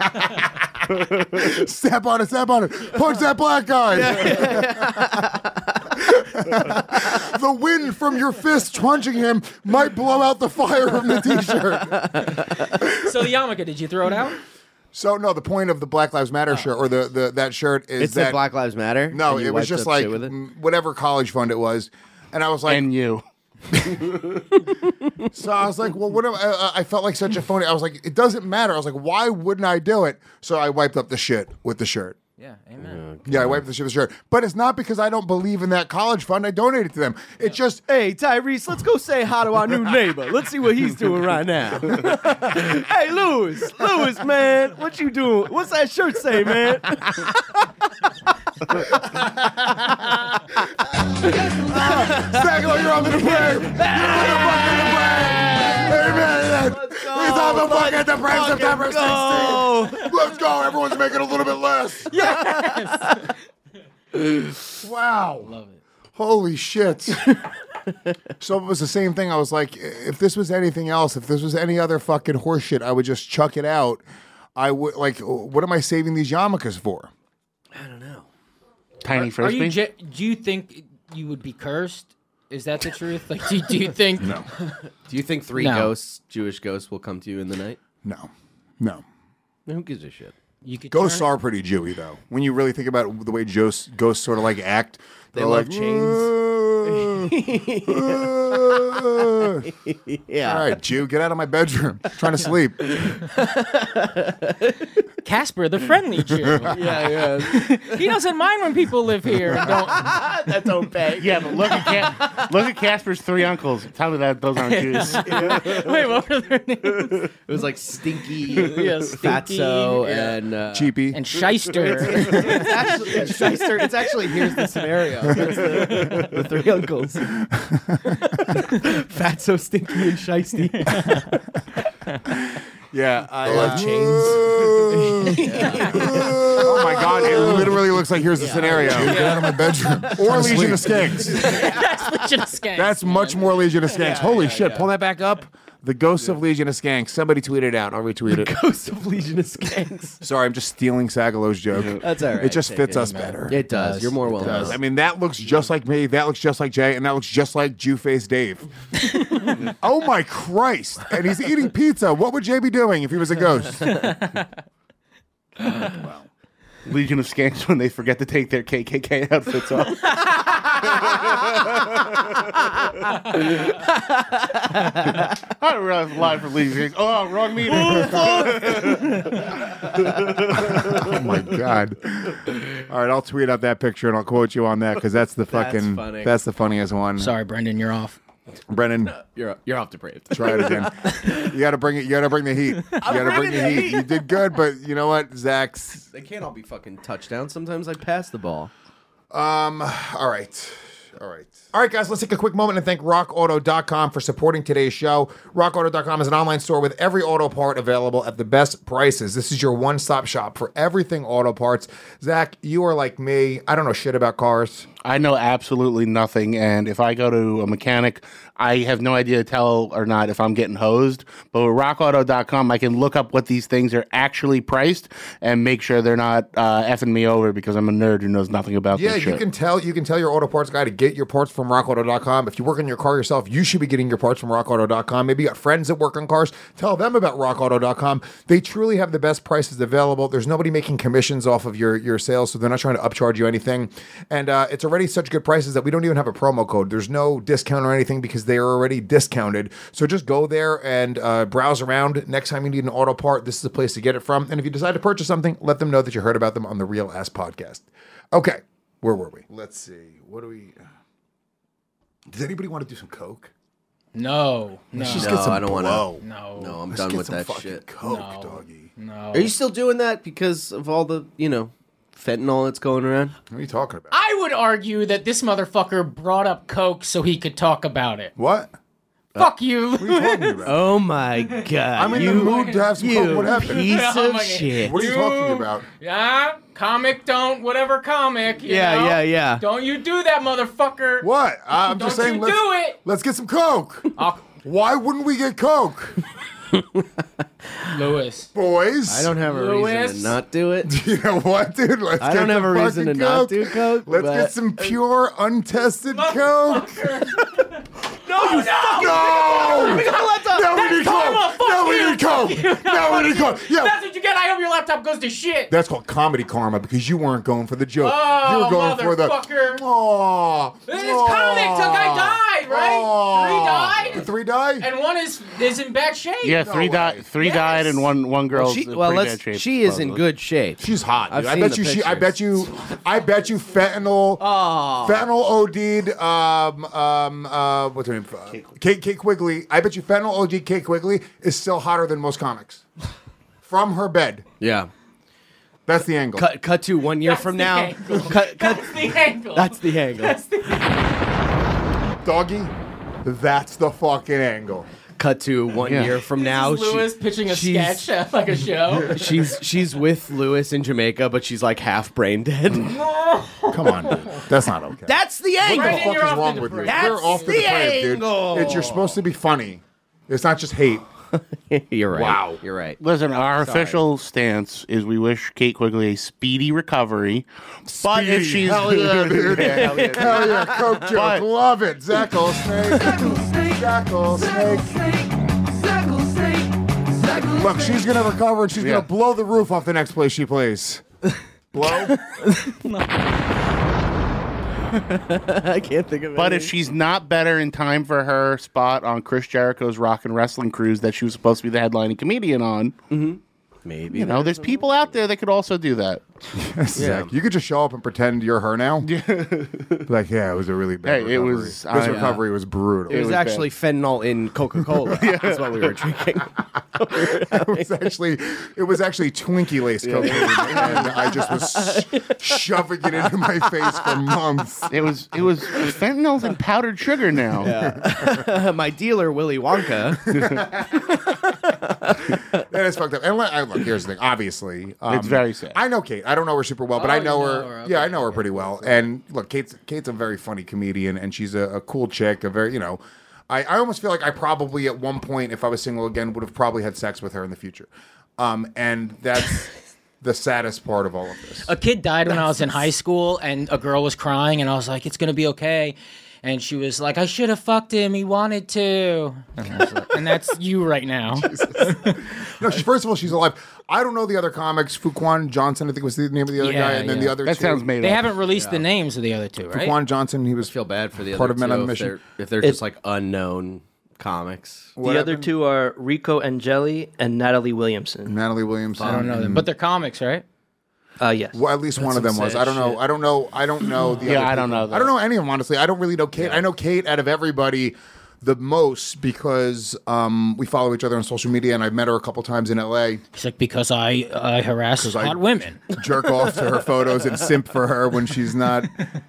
it! Step on it! Punch that black guy! The wind from your fist punching him might blow out the fire from the T-shirt. So the yarmulke, did you throw it out? So no, the point of the Black Lives Matter shirt or that shirt is It said that Black Lives Matter? No, and you it was wiped just up like shit with it? whatever college fund it was, and I was like, And you. So I was like, well, what? I felt like such a phony. I was like, it doesn't matter. I was like, why wouldn't I do it? So I wiped up the shit with the shirt. Yeah, amen. Yeah, I wiped the shit with the shirt. But it's not because I don't believe in that college fund. I donated to them. It's just, Hey, Tyrese, let's go say hi to our new neighbor. Let's see what he's doing right now. Hey, Lewis, man, what you doing? What's that shirt say, man? Stagler, you're on the Depraved. You're on the fucking Depraved. Amen. He's on the fucking Depraved September 16th. Let's go. Everyone's making a little bit less. Yes. Wow. Love it. Holy shit. So it was the same thing. I was like, if this was anything else, if this was any other fucking horse shit, I would just chuck it out. I would, like, what am I saving these yarmulkes for? I don't know. Tiny frisbee? Do you think you would be cursed? Is that the truth? Like, do you think? No. Do you think three No. ghosts, Jewish ghosts, will come to you in the night? No. Who gives a shit? You could Ghosts turn- are pretty Jewy, though. When you really think about the way ghosts sort of like act, They they're love like, Yeah. All right, Jew, get out of my bedroom. I'm trying to sleep. Casper, the friendly Jew. Yeah. He doesn't mind when people live here. And don't. That don't pay. Yeah, but look at Casper's three uncles. Tell me that those aren't Jews. Wait, what were their names? It was like Stinky, Yeah, Stinky, Fatso, yeah. and Cheapy. And Shyster. it's Shyster. It's actually here's the scenario. It's the three uncles. Fatso, Stinky, and Shysty. Yeah, I love chains. Oh my God! It literally looks like here's the scenario. Get out of my bedroom. Or Legion of Skanks. That's Legion of Skanks. That's much more Legion of Skanks. Holy shit! Pull that back up. The Ghosts of Legion of Skanks. Somebody tweet it out. I'll retweet it. Ghost of Legion of Skanks. Sorry, I'm just stealing Sagalow's joke. That's all right. It just Take fits it. us better. It does. You're more well known. I mean, that looks just like me. That looks just like Jay, and that looks just like Jew-faced Dave. Oh my Christ! And he's eating pizza. What would Jay be doing if he was a ghost? Wow. Legion of Skanks when they forget to take their KKK outfits off. I realized live for Legion of Skanks. Oh, wrong meeting. Oh my God! All right, I'll tweet out that picture and I'll quote you on that because that's the fucking funny. that's the funniest one. Sorry, Brendan, you're off. Brennan, You're off depraved. try it again. You got to bring it. You got to bring the heat. You got to bring the heat. You did good, but you know what, Zach's. They can't all be fucking touchdowns. Sometimes I pass the ball. All right. All right, guys, let's take a quick moment and thank RockAuto.com for supporting today's show. RockAuto.com is an online store with every auto part available at the best prices. This is your one-stop shop for everything auto parts. Zach, you are like me. I don't know shit about cars. I know absolutely nothing, and if I go to a mechanic, I have no idea to tell or not if I'm getting hosed. But with RockAuto.com, I can look up what these things are actually priced and make sure they're not effing me over because I'm a nerd who knows nothing about Yeah, this shit. you can tell your auto parts guy to get your parts from RockAuto.com. If you work on your car yourself, you should be getting your parts from RockAuto.com. Maybe you got friends that work on cars. Tell them about RockAuto.com. They truly have the best prices available. There's nobody making commissions off of your sales, so they're not trying to upcharge you anything. And it's already such good prices that we don't even have a promo code. There's no discount or anything because they are already discounted. So just go there and browse around. Next time you need an auto part, this is the place to get it from. And if you decide to purchase something, let them know that you heard about them on the Real Ass Podcast. Okay, where were we? Let's see. What do we... Does anybody want to do some coke? No. Let's just No, get some I don't wanna- blow. No. I'm Let's done get with some that fucking shit. coke, No. doggy. No. Are you still doing that because of all the, fentanyl that's going around? What are you talking about? I would argue that this motherfucker brought up Coke so he could talk about it. What? Fuck you. What are you talking about? Oh my God. I'm in the mood to have some coke. What happened? Piece Oh of my- shit. What are you talking about? Yeah, comic don't, whatever comic. You know? Yeah. Don't you do that, motherfucker. What? I'm just Don't saying. you do it. Let's get some coke. I'll- Why wouldn't we get coke, Lewis. boys? I don't have a reason Lewis. to not do it. You know what, dude? Let's I get don't have some a reason to fucking not coke. do coke. Let's but- get some pure, untested coke. No, you No! We got a laptop. No, we That's need karma. coke. Fuck No, we you. need coke. No, we need coke. Yeah. That's what you get. I hope your laptop goes to shit. That's called comedy karma because you weren't going for the joke. Oh, you were going for the. motherfucker. Aww. This is comic. The guy died, right? The 3 died. three died? And one is in bad shape. Yeah, No three way. died. Three Yes. died, and one girl's in pretty bad shape. She is in supposedly. good shape. She's hot. I've Dude. I seen bet the you. I pictures. bet you. Fentanyl. Oh. Fentanyl OD'd. What's her name? Kate Quigley. I bet you fentanyl OD'd Kate Quigley is still hotter than most comics. From her bed. Yeah. That's the angle. Cut to 1 year That's from the now. angle. Cut. That's the angle. That's the angle. Doggy. That's the fucking angle. Cut to 1 year from now. This is Lewis pitching a she's- sketch like a show. She's with Lewis in Jamaica, but she's like half brain dead. Come on, dude. That's not okay. That's the What angle. the Brendan, fuck you're is off wrong the with you? depraved. That's You're off the the depraved, dude. angle. You're supposed to be funny. It's not just hate. You're right. Wow. You're right. Listen, our official stance is we wish Kate Quigley a speedy recovery. But if she's Hell yeah, dude. Hell yeah, Coke joke. But- Love it. Zackle Snake. Zackle Snake. Look, she's gonna recover and she's gonna blow the roof off the next place she plays. Blow? I can't think of it. But if she's not better in time for her spot on Chris Jericho's Rock and Wrestling Cruise that she was supposed to be the headlining comedian on, maybe there's people out there that could also do that. Yes, Zach, you could just show up and pretend you're her now. Like, it was a really bad recovery. This recovery was brutal. It was actually fentanyl in Coca-Cola. That's what we were drinking. It was actually Twinkie lace cocaine, and I just was shoving it into my face for months. It was fentanyl and powdered sugar now. Yeah. My dealer, Willy Wonka. That is fucked up. And look, here's the thing. Obviously, it's very sad. I know Kate. I don't know her super well, but I know her. Okay. Yeah, I know her pretty well. And look, Kate's a very funny comedian, and she's a cool chick. A very, I almost feel like I probably at one point, if I was single again, would have probably had sex with her in the future. And that's the saddest part of all of this. A kid died when I was in high school, and a girl was crying, and I was like, "It's gonna be okay." And she was like, "I should have fucked him. He wanted to." And that's you right now. No, first of all, she's alive. I don't know the other comics. Fuquan Johnson, I think was the name of the other guy, and then the other that two. sounds made They up. haven't released the names of the other two, right? Fuquan Johnson, he was Feel bad for the part other of Men two on the Mission. if they're just like unknown comics. The other two are Rico Angeli and Natalie Williamson. Natalie Williamson. I don't know them, but they're comics, right? Yes. Well, at least one of them was. I don't know. I don't know the other people. I don't know that. I don't know any of them, honestly. I don't really know Kate. I know Kate out of everybody the most because we follow each other on social media, and I've met her a couple times in L.A. It's like, because I harass hot women. Jerk off to her photos and simp for her when she's not...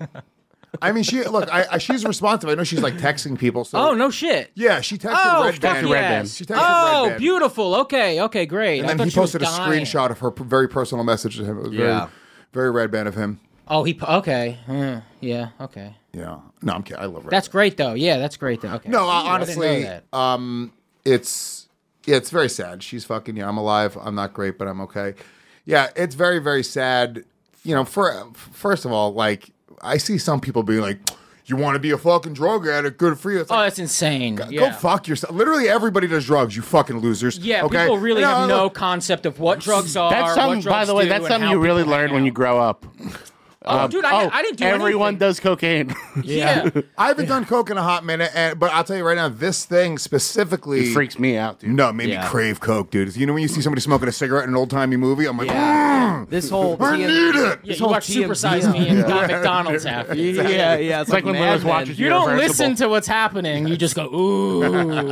I mean, she's responsive. I know she's like texting people. So. Oh, no shit. Yeah, she texted Red Band. Yes. She texted Red Band. Beautiful. Okay, great. And then he posted a screenshot of her very personal message to him. It was very, very Red Band of him. Oh, okay. Yeah, okay. Yeah. No, I'm kidding. I love Red That's Band. great, though. Yeah, that's great, though. Okay. No, I honestly, didn't know that. it's very sad. She's fucking, I'm alive. I'm not great, but I'm okay. Yeah, it's very, very sad. First of all, like, I see some people being like, you want to be a fucking drug addict, good for you. It's like, that's insane. Go fuck yourself. Literally everybody does drugs, you fucking losers. Yeah, okay? People really have no concept of what drugs are. That's something, what drugs by the way, do, that's and something how you really people learn hang when you out. grow up. Dude, I didn't do everyone anything. does cocaine. Yeah. I haven't done coke in a hot minute, but I'll tell you right now, this thing specifically... It freaks me out, dude. No, it made me crave coke, dude. You know when you see somebody smoking a cigarette in an old-timey movie? I'm like, This whole I need it! Yeah, you watch Super Size Me and got McDonald's happy. Yeah. It's like when Lewis watches You don't Irreversible. listen to what's happening. You just go, ooh.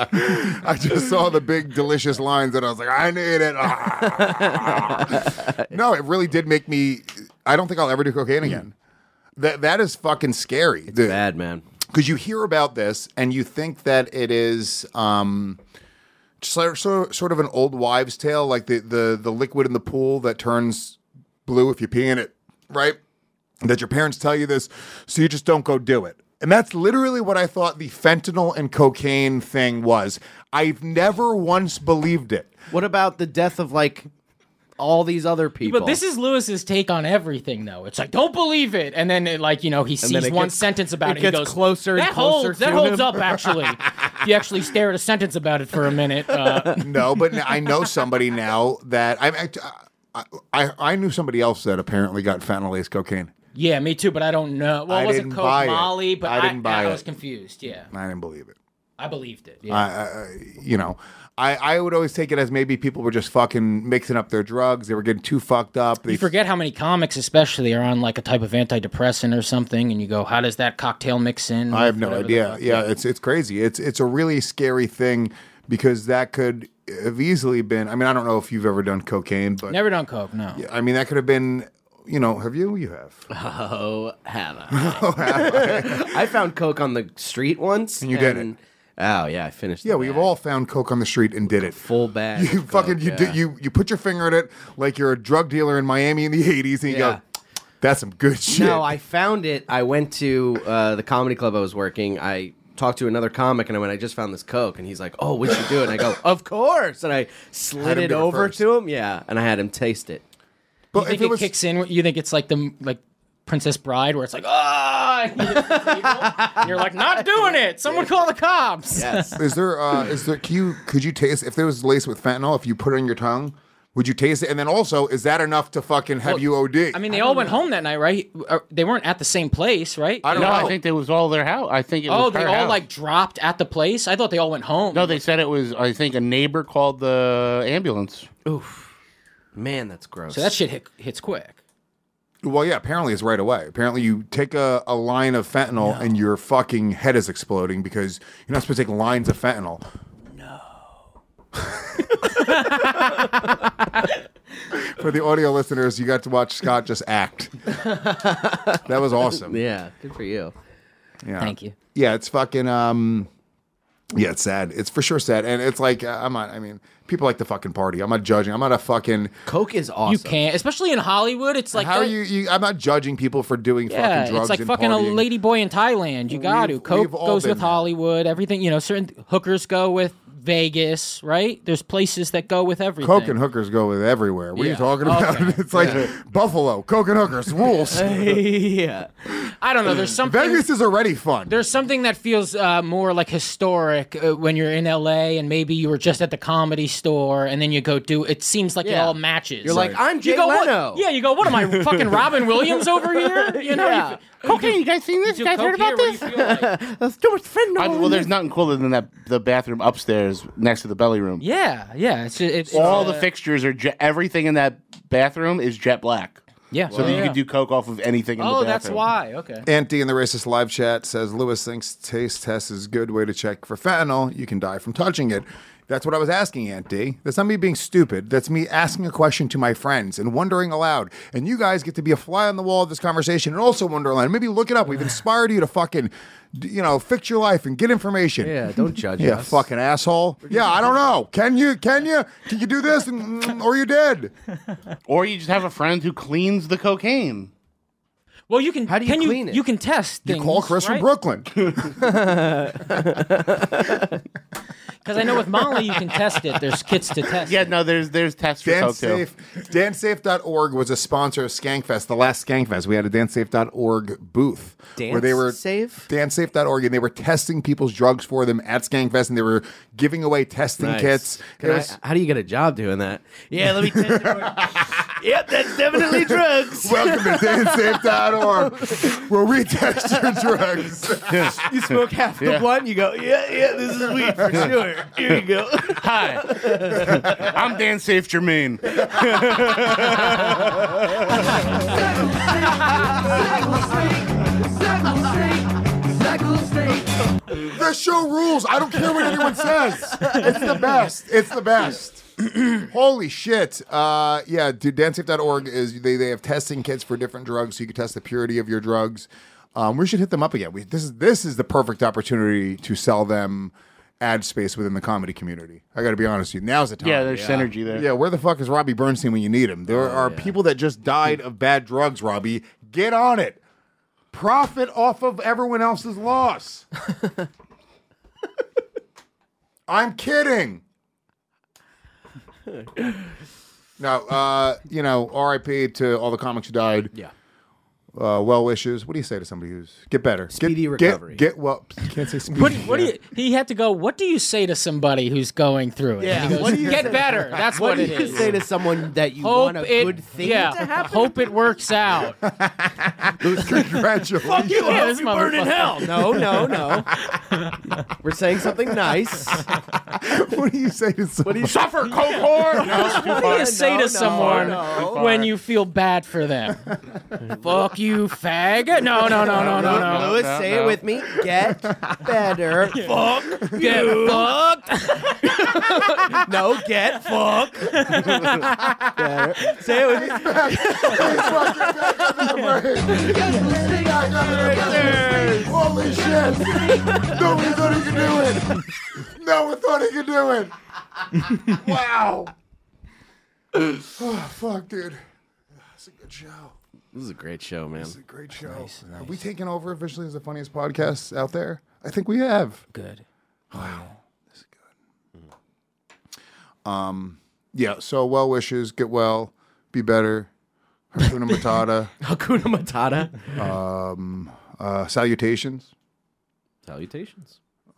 I just saw the big, delicious lines, and I was like, I need it. No, it really did make me... I don't think I'll ever do cocaine again. That is fucking scary. It's bad, man. Because you hear about this and you think that it is sort of an old wives' tale, like the liquid in the pool that turns blue if you pee in it, right? That your parents tell you this, so you just don't go do it. And that's literally what I thought the fentanyl and cocaine thing was. I've never once believed it. What about the death of, like, all these other people? But this is Lewis's take on everything, though. It's like, don't believe it. And then, he sees one sentence about it. He goes, closer and closer that holds up, actually. If you actually stare at a sentence about it for a minute. No, but I know somebody now that... I knew somebody else that apparently got fentanyl-laced cocaine. Yeah, me too, but I don't know. Well, it wasn't Coke Molly, but I didn't buy it. I was confused, yeah. I didn't believe it. I believed it, yeah. I would always take it as maybe people were just fucking mixing up their drugs. They were getting too fucked up. You forget how many comics especially are on like a type of antidepressant or something, and you go, how does that cocktail mix in? I have no idea. Yeah, it's crazy. It's a really scary thing because that could have easily been... I mean, I don't know if you've ever done cocaine, but... Never done coke, no. Yeah, I mean, that could have been... have you? You have. Oh, have I? I found coke on the street once. And you did it. Oh, yeah, I finished Yeah, we've all found coke on the street and did it. Full bag. You fucking, you put your finger in it like you're a drug dealer in Miami in the 80s and you go, that's some good shit. No, I found it. I went to the comedy club I was working. I talked to another comic and I went, I just found this coke. And he's like, oh, what'd you do? And I go, of course. And I slid it over to him. Yeah, and I had him taste it. But you think it kicks in? You think it's like Princess Bride, where it's like, and you're like, not doing it. Someone call the cops. Yes. Is there? Could you taste if there was laced with fentanyl? If you put it in your tongue, would you taste it? And then also, is that enough to fucking have you OD? I mean, they all went home that night, right? They weren't at the same place, right? I don't know. I think it was all their house. I think it was they her all house. like dropped at the place. I thought they all went home. No, they said it was. I think a neighbor called the ambulance. Oof. Man, that's gross. So that shit hits quick. Well, yeah, apparently it's right away. Apparently you take a line of fentanyl and your fucking head is exploding because you're not supposed to take lines of fentanyl. No. For the audio listeners, you got to watch Scott just act. That was awesome. Yeah, good for you. Yeah. Thank you. Yeah, it's fucking yeah, it's sad. It's for sure sad. And it's like people like to fucking party. I'm not judging. I'm not a fucking Coke is awesome. You can't, especially in Hollywood. It's like how are you I'm not judging people for doing fucking drugs. It's like and fucking partying. a lady boy in Thailand. You got to. Coke we've all goes been with there. Hollywood. Everything, certain hookers go with Vegas, right? There's places that go with everything. Coke and hookers go with everywhere. What are you talking about? Okay. It's like Buffalo, Coke and hookers rules. Yeah. I don't know. There's something. Vegas is already fun. There's something that feels more like historic when you're in LA and maybe you were just at the Comedy Store and then you go do. It seems like it all matches. You're like, I'm Jay you go, Leno. You go, what am I, fucking Robin Williams over here? Yeah. Okay, you guys seen this? You guys heard about this? That's too much fentanyl. Well, there's nothing cooler than the bathroom upstairs next to the belly room. Yeah. It's all the fixtures are everything in that bathroom is jet black. Yeah. So that you can do coke off of anything in the bathroom. Oh, that's why. Okay. Auntie in the Racist live chat says Lewis thinks taste test is a good way to check for fentanyl. You can die from touching it. That's what I was asking, Auntie. That's not me being stupid. That's me asking a question to my friends and wondering aloud. And you guys get to be a fly on the wall of this conversation and also wonder aloud. Maybe look it up. We've inspired you to fucking, fix your life and get information. Yeah, don't judge Yeah, us. fucking asshole. Yeah, I don't know. Can you? Can you do this? Or you dead? Or you just have a friend who cleans the cocaine. Well, you can. How do you clean it? You can test things. You call Chris from right? Brooklyn. Because I know with Molly you can test it. There's kits to test. Yeah, no, there's tests for coke too. DanceSafe.org was a sponsor of Skankfest, the last Skankfest. We had a DanceSafe.org booth where they were DanceSafe.org, and they were testing people's drugs for them at Skankfest, and they were giving away testing kits. How do you get a job doing that? Yeah, let me test it. Yep, that's definitely drugs. Welcome to DanceSafe.org, where we test your drugs. You smoke half the blunt, you go, yeah, this is weed for sure. Here you go. Hi, I'm Dan Safe Jermaine. The show rules. I don't care what anyone says. It's the best. It's the best. Holy shit. Yeah, dude, DanceSafe.org is they have testing kits for different drugs so you can test the purity of your drugs. We should hit them up again. This is the perfect opportunity to sell them ad space within the comedy community. I got to be honest with you. Now's the time. Yeah, there's synergy there. Yeah, where the fuck is Robbie Bernstein when you need him? There are people that just died of bad drugs, Robbie. Get on it. Profit off of everyone else's loss. I'm kidding. Now, R.I.P. to all the comics who died. Yeah. Well wishes. What do you say to somebody who's get better? Speedy recovery. Get well. Can't say speedy. What do you? He had to go. What do you say to somebody who's going through it? Yeah. He goes, What do you get say? better. That's what it What do you is. say to someone that you want a good thing to happen? Hope it works out. Congratulations. Fuck you, Yeah, I this hope you burn in motherfucker. hell. No. We're saying something nice. What do you say to somebody? Suffer, coke whore. What do you say to someone no. when you feel bad for them? Fuck you, fag. No. Lewis, say it with me. Get better. Fuck. Get fucked. No, get fuck. Better. Say it with me. Holy shit! Nobody thought he could do it. No one thought he could do it. Wow. Oh, fuck, dude. That's a good show. This is a great show, man. It's a great show. Nice. Have we taken over officially as the funniest podcast out there? I think we have. Good. Wow. This is good. Yeah, so well wishes, get well, be better, Hakuna Matata. Hakuna Matata. Salutations. Salutations.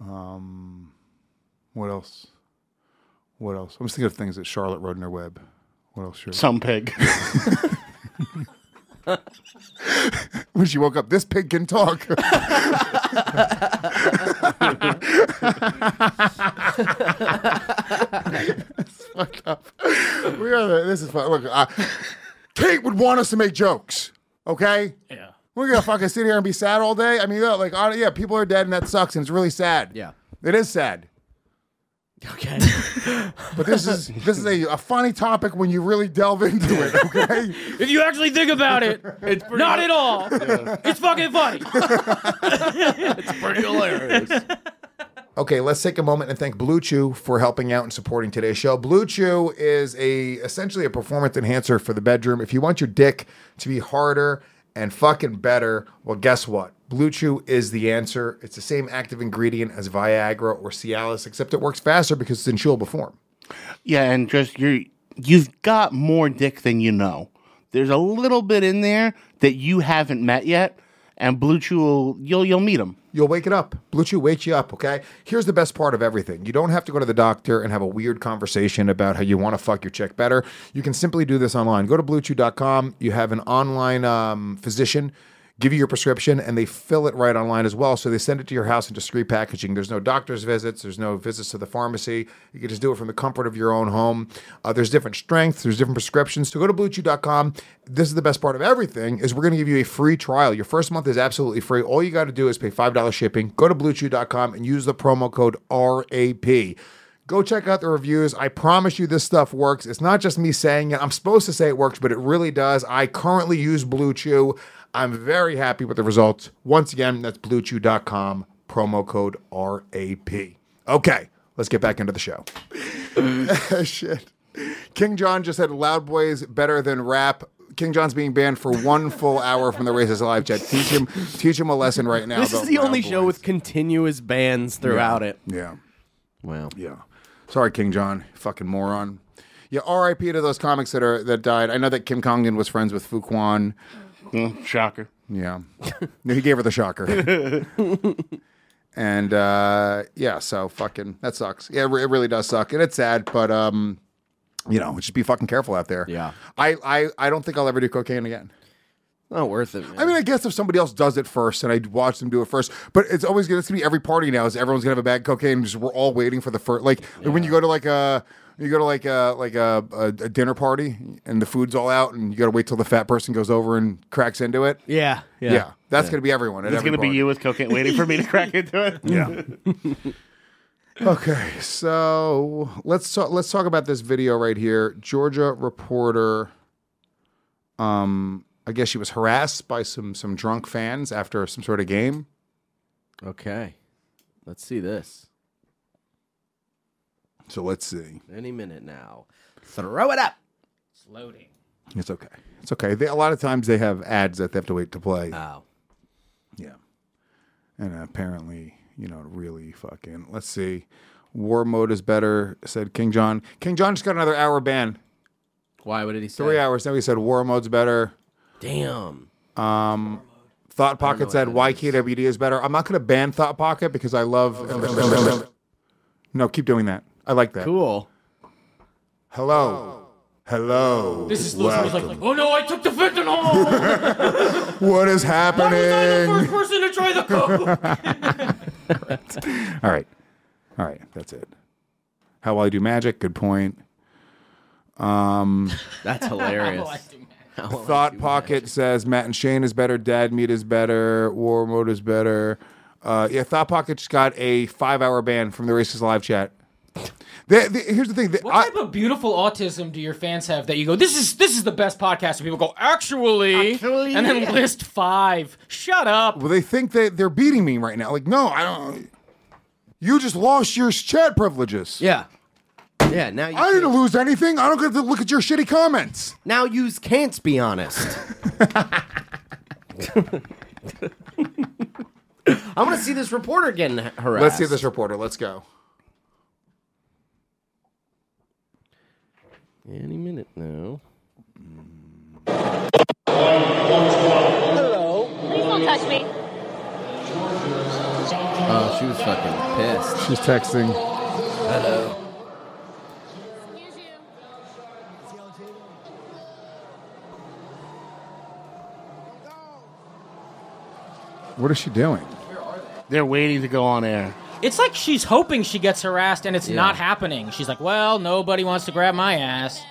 What else? I'm just thinking of things that Charlotte wrote in her web. What else? Some pig. When she woke up, this pig can talk. It's fucked up. This is fun. Look, Kate would want us to make jokes. Okay. Yeah. We're gonna fucking sit here and be sad all day. I mean, like, yeah, people are dead and that sucks and it's really sad. Yeah. It is sad. Okay. But this is a funny topic when you really delve into it, okay? If you actually think about it, It's pretty not at all. Yeah. It's fucking funny. It's pretty hilarious. Okay, let's take a moment and thank Blue Chew for helping out and supporting today's show. Blue Chew is essentially a performance enhancer for the bedroom. If you want your dick to be harder and fucking better, well, guess what? Blue Chew is the answer. It's the same active ingredient as Viagra or Cialis, except it works faster because it's in chewable form. Yeah, and just you've got more dick than you know. There's a little bit in there that you haven't met yet, and Blue Chew you'll meet them. You'll wake it up. Blue Chew wakes you up, okay? Here's the best part of everything. You don't have to go to the doctor and have a weird conversation about how you want to fuck your chick better. You can simply do this online. Go to BlueChew.com. You have an online physician give you your prescription, and they fill it right online as well. So they send it to your house in discreet packaging. There's no doctor's visits. There's no visits to the pharmacy. You can just do it from the comfort of your own home. There's different strengths. There's different prescriptions. So go to BlueChew.com. This is the best part of everything is we're going to give you a free trial. Your first month is absolutely free. All you got to do is pay $5 shipping. Go to BlueChew.com and use the promo code RAP. Go check out the reviews. I promise you this stuff works. It's not just me saying it. I'm supposed to say it works, but it really does. I currently use Blue Chew. I'm very happy with the results. Once again, that's BlueChew.com, promo code RAP. Okay, let's get back into the show. Shit. King John just said Loud Boys better than rap. King John's being banned for 1 full hour from the Racist Live chat. Teach him a lesson right now. This is the only show with continuous bans throughout it. Yeah. Wow. Yeah. Sorry, King John. Fucking moron. Yeah, RIP to those comics that died. I know that Kim Congdon was friends with Fuquan. Shocker. Yeah. He gave her the shocker. And, yeah, so fucking, that sucks. Yeah, it really does suck. And it's sad, but, just be fucking careful out there. Yeah. I don't think I'll ever do cocaine again. Not worth it, man. I mean, I guess if somebody else does it first and I watch them do it first, but it's always going to be every party now is everyone's going to have a bag of cocaine and just we're all waiting for the first, like when you go to a dinner party and the food's all out and you got to wait till the fat person goes over and cracks into it. Yeah. That's going to be everyone. It's going to be you with cocaine waiting for me to crack into it. Yeah. Okay, so let's talk about this video right here. Georgia reporter, I guess she was harassed by some drunk fans after some sort of game. Okay, let's see this. So let's see. Any minute now. Throw it up. It's loading. It's okay. It's okay. A lot of times they have ads that they have to wait to play. Oh. Yeah. And apparently, really fucking... Let's see. War mode is better, said King John. King John just got another hour ban. Why? What did he say? 3 hours. Now he said war mode's better. Damn. Thought Pocket said YKWd is better. I'm not going to ban Thought Pocket because I love... No, keep doing that. I like that. Cool. Hello. This is like, oh no, I took the fentanyl. What is happening? Why was I the first person to try the coke? All right. That's it. How will I do magic? Good point. That's hilarious. Thought Pocket says Matt and Shane is better. Dad Meat is better. War Mode is better. Thought Pocket just got a 5-hour ban from the Racist Live chat. Here's the thing. What type of beautiful autism do your fans have that you go, this is the best podcast, and people go, actually and then list 5. Shut up. Well, they think that they're beating me right now. Like, no, I don't. You just lost your chat privileges. Yeah. Yeah, now I didn't lose anything. I don't get to look at your shitty comments. Now you can't be honest. I want to see this reporter getting harassed. Let's see this reporter. Let's go. Any minute now. she was fucking pissed. She's texting. Hello. What is she doing? They're waiting to go on air. It's like she's hoping she gets harassed, and it's not happening. She's like, well, nobody wants to grab my ass.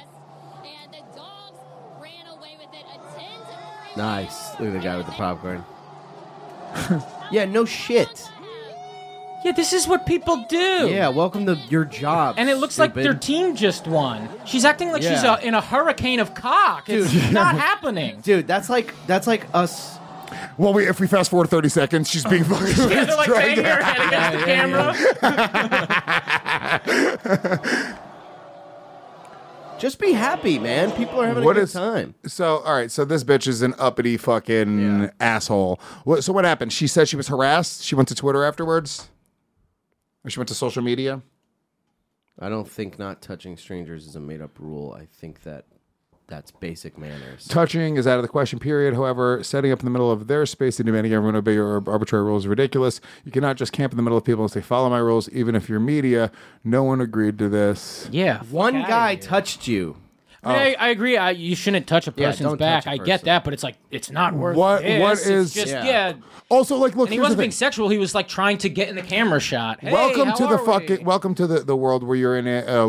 Nice. Look at the guy with the popcorn. Yeah, no shit. Yeah, this is what people do. Yeah, welcome to your job. And it looks like their team just won. She's acting like she's Yeah. in a hurricane of cock. It's not happening. Dude, that's like us. Well, if we fast forward 30 seconds, she's being fucking. Yeah, they're like banging her head against the camera. Just be happy, man. People are having a good time. So, all right. So this bitch is an uppity fucking asshole. So what happened? She said she was harassed. She went to Twitter afterwards. Or she went to social media. I don't think not touching strangers is a made-up rule. I think that's basic manners. Touching is out of the question, period. However, setting up in the middle of their space and demanding everyone obey your arbitrary rules is ridiculous. You cannot just camp in the middle of people and say, follow my rules, even if you're media. No one agreed to this. Yeah. One guy touched you. I agree. You shouldn't touch a person's don't back. touch a I get person. that, but it's like, it's not worth What this. is- It's just, Yeah. Also, like, look, And he here's the wasn't being thing. sexual. He was like trying to get in the camera shot. Hey, Welcome how to the are fucking. we? Welcome to the world where you're in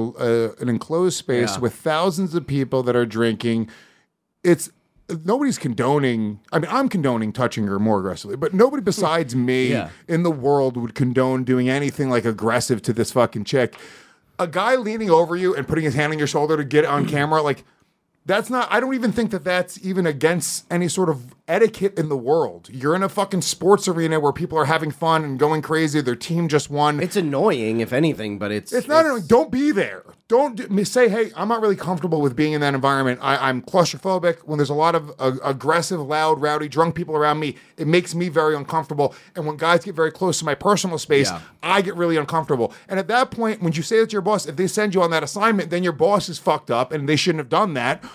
an enclosed space Yeah. with thousands of people that are drinking. It's nobody's condoning. I mean, I'm condoning touching her more aggressively, but nobody besides me Yeah. in the world would condone doing anything like aggressive to this fucking chick. A guy leaning over you and putting his hand on your shoulder to get on camera, like. That's not, I don't even think that that's even against any sort of etiquette in the world. You're in a fucking sports arena where people are having fun and going crazy. Their team just won. It's annoying, if anything, but it's Not annoying. Don't be there. Don't say, hey, I'm not really comfortable with being in that environment. I'm claustrophobic. When there's a lot of aggressive, loud, rowdy, drunk people around me, it makes me very uncomfortable. And when guys get very close to my personal space, I get really uncomfortable. And at that point, when you say that to your boss, if they send you on that assignment, then your boss is fucked up and they shouldn't have done that.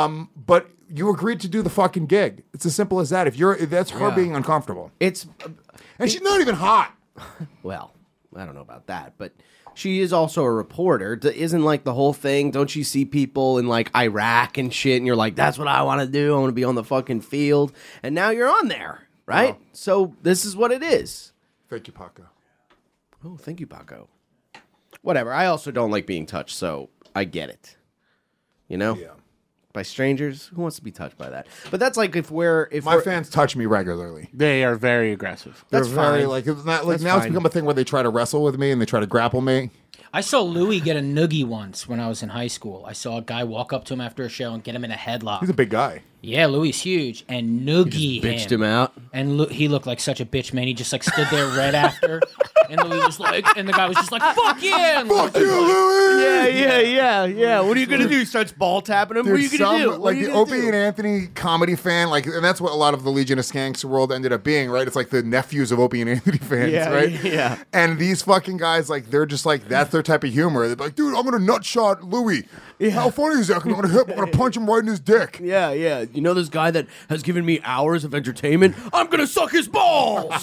But you agreed to do the fucking gig. It's as simple as that. If that's her being uncomfortable. and she's not even hot. Well, I don't know about that, but she is also a reporter. Isn't like the whole thing? Don't you see people in like Iraq and shit, and you're like, that's what I want to do. I want to be on the fucking field, and now you're on there, right? Oh. So this is what it is. Thank you, Paco. Oh, thank you, Paco. Whatever. I also don't like being touched, so I get it. You know? Yeah. By strangers, who wants to be touched by that? But that's like if we're My fans touch me regularly. They are very aggressive. That's They're very fine. like it's not like That's now it's fine. become a thing where they try to wrestle with me and they try to grapple me. I saw Louis get a noogie once when I was in high school. I saw a guy walk up to him after a show and get him in a headlock. He's a big guy. Yeah, Louis is huge. And noogie bitched him out. And he looked like such a bitch, man. He just like stood there right after. And Louis was like, and the guy was just like, fuck yeah. And Fuck you, Louis! Yeah. What are you gonna do? He starts ball tapping him. What are you gonna do? What Like are you the gonna Opie do? and Anthony comedy fan, like, and that's what a lot of the Legion of Skanks world ended up being, right? It's like the nephews of Opie and Anthony fans, Yeah, right? yeah. And these fucking guys, like, they're just like that's their type of humor. They're like, dude, I'm gonna nutshot Louis. How funny is that? I'm gonna punch him right in his dick. Yeah. You know this guy that has given me hours of entertainment? I'm gonna suck his balls.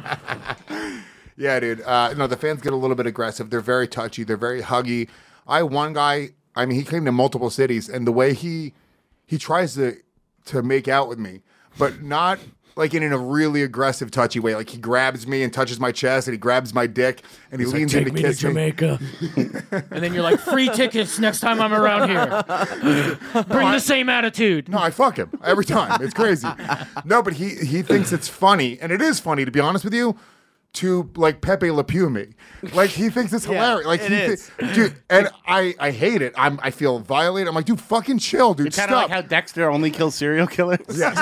Yeah, dude. No, the fans get a little bit aggressive. They're very touchy. They're very huggy. I had one guy. I mean, he came to multiple cities, and the way he tries to make out with me, but not like in a really aggressive, touchy way. Like he grabs me and touches my chest, and he grabs my dick, and he leans in to kiss me. Jamaica. And then you're like, free tickets next time I'm around here. Bring the same attitude. No, I fuck him every time. It's crazy. No, but he thinks it's funny, and it is funny, to be honest with you, to like Pepe Le Pew me. Like he thinks it's hilarious. Like it is. Dude, and I hate it. I feel violated. I'm like, dude, fucking chill, dude. It's kind of Stop. like how Dexter only kills serial killers. Yes.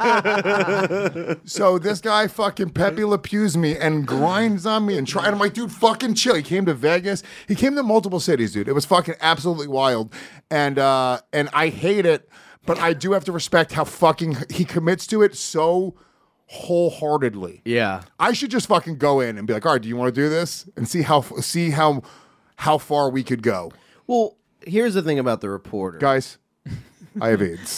So this guy fucking Pepe Le Pews me and grinds on me and try. And I'm like, dude, fucking chill. He came to Vegas. He came to multiple cities, dude. It was fucking absolutely wild. And I hate it, but I do have to respect how fucking he commits to it so wholeheartedly. Yeah. I should just fucking go in and be like, all right, do you want to do this? And see how far we could go. Well, here's the thing about the reporter. Guys, I have AIDS.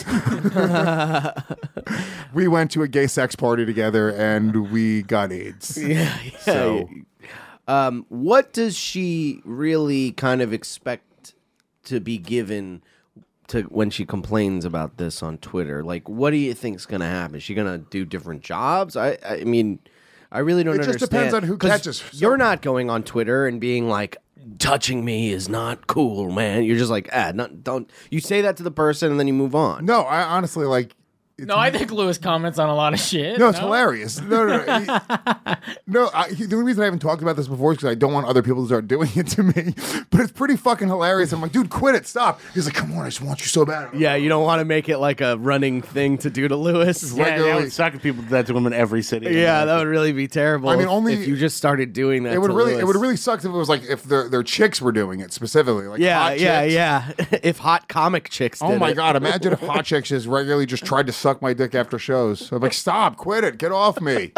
We went to a gay sex party together and we got AIDS. Yeah. So What does she really kind of expect to be given to when she complains about this on Twitter? Like, what do you think's going to happen? Is she going to do different jobs? I mean, I really don't understand. It just depends on who 'Cause catches. You're not going on Twitter and being like, touching me is not cool, man. You're just like, don't. You say that to the person and then you move on. No, I honestly like. No, I think Lewis comments on a lot of shit. No, it's hilarious. No. The only reason I haven't talked about this before is because I don't want other people to start doing it to me. But it's pretty fucking hilarious. I'm like, dude, quit it, stop. He's like, come on, I just want you so bad. Yeah, you don't want to make it like a running thing to do to Lewis. Yeah, that would suck if people did that to him in every city. Yeah, that would really be terrible. I mean, if you just started doing that. It would to really, Lewis. it would really suck if it was like if their chicks were doing it specifically. Like Yeah, hot yeah, chicks. yeah. If hot comic chicks. Oh did my it. god! Imagine if hot chicks just regularly just tried to suck my dick after shows. I'm like, stop, quit it, get off me.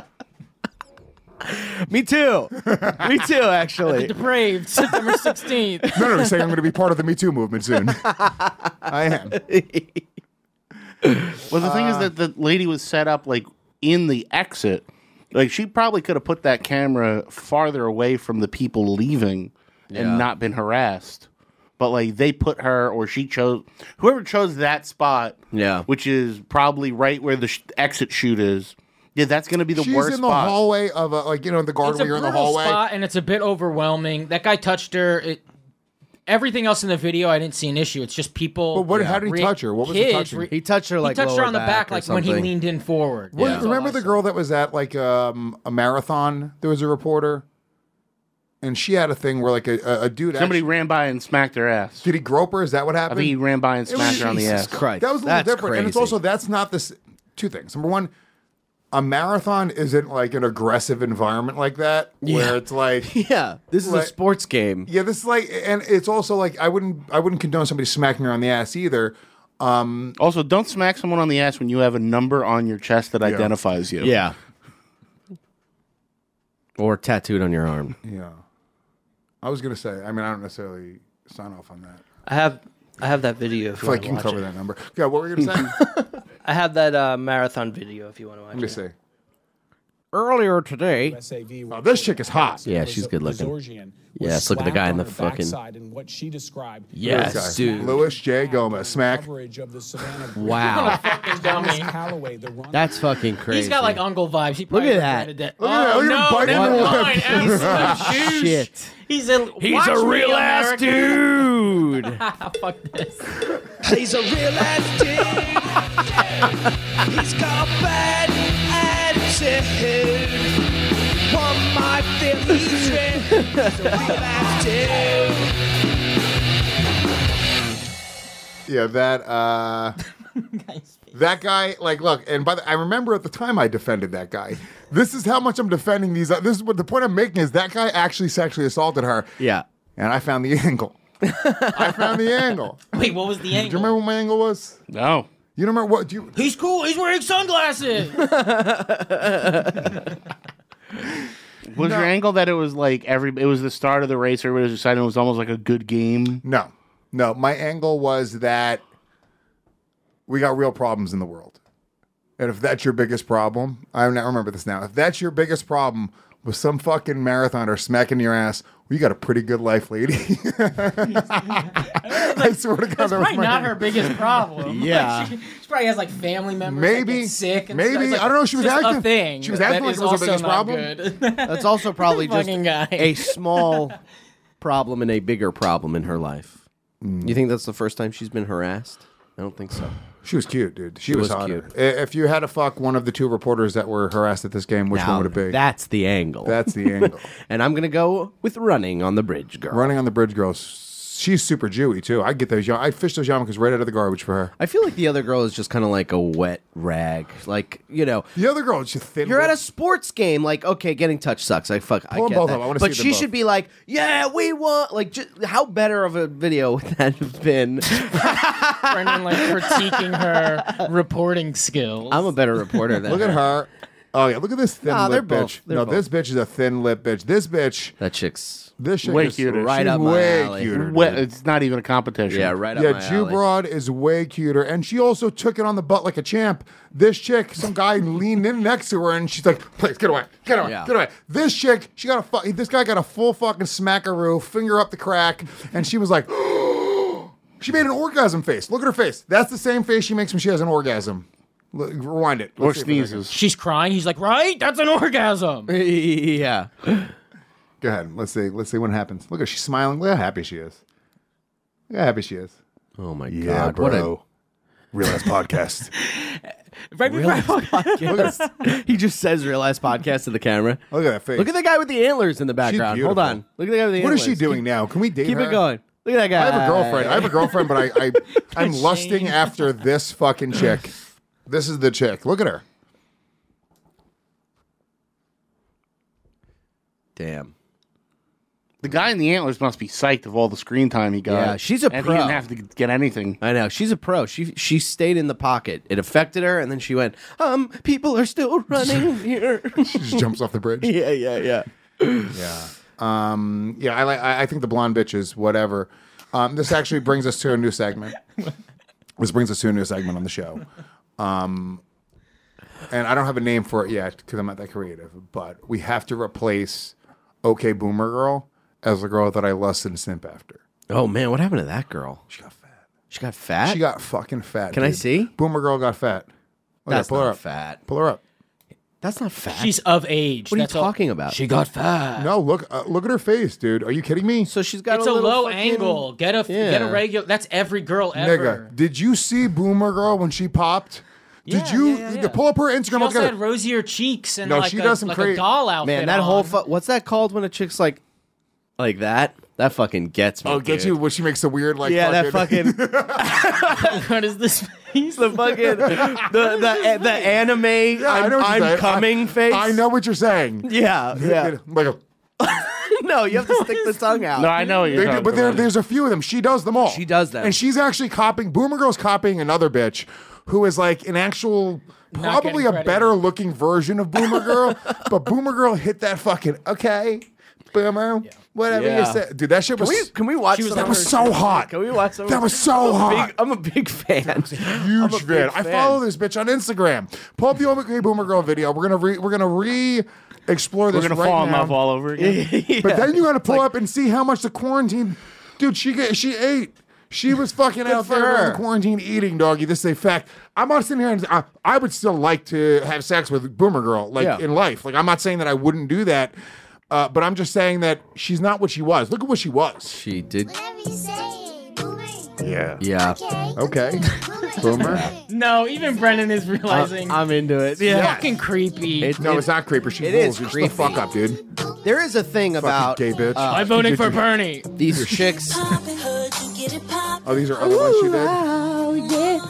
Me too. Me too. Actually, Depraved, September 16th. No, he's saying I'm going to be part of the Me Too movement soon. I am. Well, the thing is that the lady was set up like in the exit. Like she probably could have put that camera farther away from the people leaving and not been harassed. But like they put her, or she chose whoever chose that spot. Yeah, which is probably right where the exit chute is. Yeah, that's going to be the She's worst in the spot. hallway of a, like, you know, the garden It's a where you're in the brutal hallway. spot, and it's a bit overwhelming. That guy touched her. Everything else in the video, I didn't see an issue. It's just people. But how did he touch her? What was he touching? He touched her like he touched her lower on the back, or like when he something. leaned in forward. Well, remember the girl that was at like a marathon? There was a reporter, and she had a thing where like a dude. Somebody ran by and smacked her ass. Did he grope her? Is that what I happened? think he ran by and smacked her on the Jesus ass. Christ, That was a little that's different, and it's crazy. also that's not this. Two things. Number one, a marathon isn't like an aggressive environment like that where it's like yeah, this is like, a sports game. Yeah, this is like, and it's also like I wouldn't condone somebody smacking her on the ass either. Also, don't smack someone on the ass when you have a number on your chest that identifies you. Yeah, or tattooed on your arm. Yeah, I was gonna say. I mean, I don't necessarily sign off on that. I have that video. If I you feel want like to you can watch cover it. that number. Yeah, what were you gonna say? I have that marathon video if you want to watch Let me it. see. Earlier today, Oh, this chick is hot. yeah, she's good looking. Yes, look at the guy in the fucking. And what she described. Yes, dude. Louis J. Gomez, smack. Wow, Dummy. that's fucking crazy. He's got like uncle vibes. He Look probably at regretted that. it. Look at that. Look at him biting never the mind. lip. Ass douche. Shit. He's a real ass dude. Fuck this. He's a real ass dude. He's got a bad attitude. One might feel he's real. He's a real ass dude. Yeah, that guy. Like, look, and I remember at the time I defended that guy. This is how much I'm defending these. This is what the point I'm making is that guy actually sexually assaulted her. Yeah, and I found the angle. I found the angle. Wait, what was the Do you angle? remember what my angle was? No. You don't remember what? Do you? He's cool. He's wearing sunglasses. Was your angle that it was like it was the start of the race, everybody was excited, it was almost like a good game? No. My angle was that we got real problems in the world, and if that's your biggest problem, I remember this now. If that's your biggest problem with some fucking marathoner smacking your ass, well, you got a pretty good life, lady. I swear to God, That's that was probably my not her biggest problem. Yeah. Like, she probably has like family members Maybe. that get sick. And Maybe. stuff. It's like, I don't know. She was it's just acting- a thing. she was acting that like is it was her also biggest not problem. good. that's also probably just Fucking guy. a small problem and a bigger problem in her life. You think that's the first time she's been harassed? I don't think so. She was cute, dude. She was was hotter. If you had to fuck one of the two reporters that were harassed at this game, which Now, one would it be? That's the angle. That's the angle. And I'm gonna go with running on the bridge, girl. Running on the bridge, girls. She's super Jewy too. I'd get those. I'd fish those yarmulkes right out of the garbage for her. I feel like the other girl is just kind of like a wet rag. Like, you know, The other girl is just thin. you're at a lipped. sports game. Like, okay, getting touched sucks. I Pull get them both that. up. I wanna But see them she both. should be like, yeah, we want. Like, how better of a video would that have been? Brendan like critiquing her reporting skills. I'm a better reporter than Look her. at her. Oh yeah, look at this thin they're lip both- bitch. they're No, both. this bitch is a thin lip bitch. This bitch, That chick's this chick Way is cuter. right she's up my way alley. cuter. Well, dude. it's not even a competition. yeah, right up Yeah, my Jew alley. Broad is way cuter, and she also took it on the butt like a champ. This chick, some guy leaned in next to her, and she's like, "Please get away, get away, Yeah. get away." This chick, this guy got a full fucking smackaroo, finger up the crack, and she was like, she made an orgasm face. Look at her face. That's the same face she makes when she has an orgasm. Rewind it. Or Let's see if it's sneezes. She's crying. He's like, right? That's an orgasm. yeah. Go ahead. Let's see. Let's see what happens. Look at her. She's smiling. Look how happy she is. Look how happy she is. Oh my Yeah, god, bro. what Real ass podcast. Right before I walk- a he just says real ass podcast to the camera. Look at that face. Look at the guy with the antlers in the background. Hold beautiful. on. Look at the guy with the What antlers. is she doing now? Can we date Keep her? it going. Look at that guy. I have a girlfriend, but I'm lusting after this fucking chick. This is the chick. Look at her. Damn. The guy in the antlers must be psyched of all the screen time he got. Yeah, she's a and pro. he didn't have to get anything. I know. She's a pro. She stayed in the pocket. It affected her, and then she went, people are still running here. She just jumps off the bridge. Yeah. Yeah. Yeah, I think the blonde bitches, whatever. This actually brings us to a new segment. This brings us to a new segment on the show. And I don't have a name for it yet because I'm not that creative, but we have to replace OK Boomer Girl as the girl that I lust and simp after. Oh, man. What happened to that girl? She got fat. She got fat? She got fucking fat. Can I dude. see? Boomer Girl got fat. Look at That's her, pull her not up. fat. Pull her up. That's not fat. She's of age. What are you That's all- talking about? She got fat. No, look at her face, dude. Are you kidding me? So she's got It's a a little low fucking- angle. Get a regular. That's every girl ever. Nigga, did you see Boomer Girl when she popped? Did you pull up her Instagram? She also Look at had it. rosier cheeks and No, like, she a, does some like cra- a doll outfit. Man, that on. whole what's that called when a chick's like that? That fucking gets me. Oh, get dude. you when she makes the weird like. Yeah, that fucking. What is this face? The fucking the anime I know what you're I'm saying. coming face. I know what you're saying. Yeah. Like a. No, you have to stick the tongue out. No, I know what you're talking But about. there's a few of them. She does them all. She does them. And she's actually copying. Boomer Girl's copying another bitch who is like an actual. Not Probably getting a credit. better looking version of Boomer Girl, but Boomer Girl hit that fucking Boomer, whatever Yeah. you say, dude. That shit was. Can we watch? She was some that of was her so shit? hot. Can we watch some? That was so hot. I'm a big fan. Huge big fan. I fan. follow this bitch on Instagram. Pull up the OK Boomer Girl video. We're gonna re-explore this We're gonna right fall in now. love all over again. But then you got to pull up and see how much the quarantine, dude. She ate. She was fucking out for there during her. the quarantine eating, doggy. This is a fact. I'm not sitting here and I would still like to have sex with Boomer Girl, like Yeah. in life. Like I'm not saying that I wouldn't do that, but I'm just saying that she's not what she was. Look at what she was. She did. Yeah. Yeah. Okay. Boomer. No, even Brennan is realizing. I'm into it. It's Yeah. fucking creepy. No, it's not creeper. She it rules. is You're creepy. the fuck up, dude. There is a thing about gay bitch. I'm voting for Bernie. these chicks. Oh, these are other ones she did.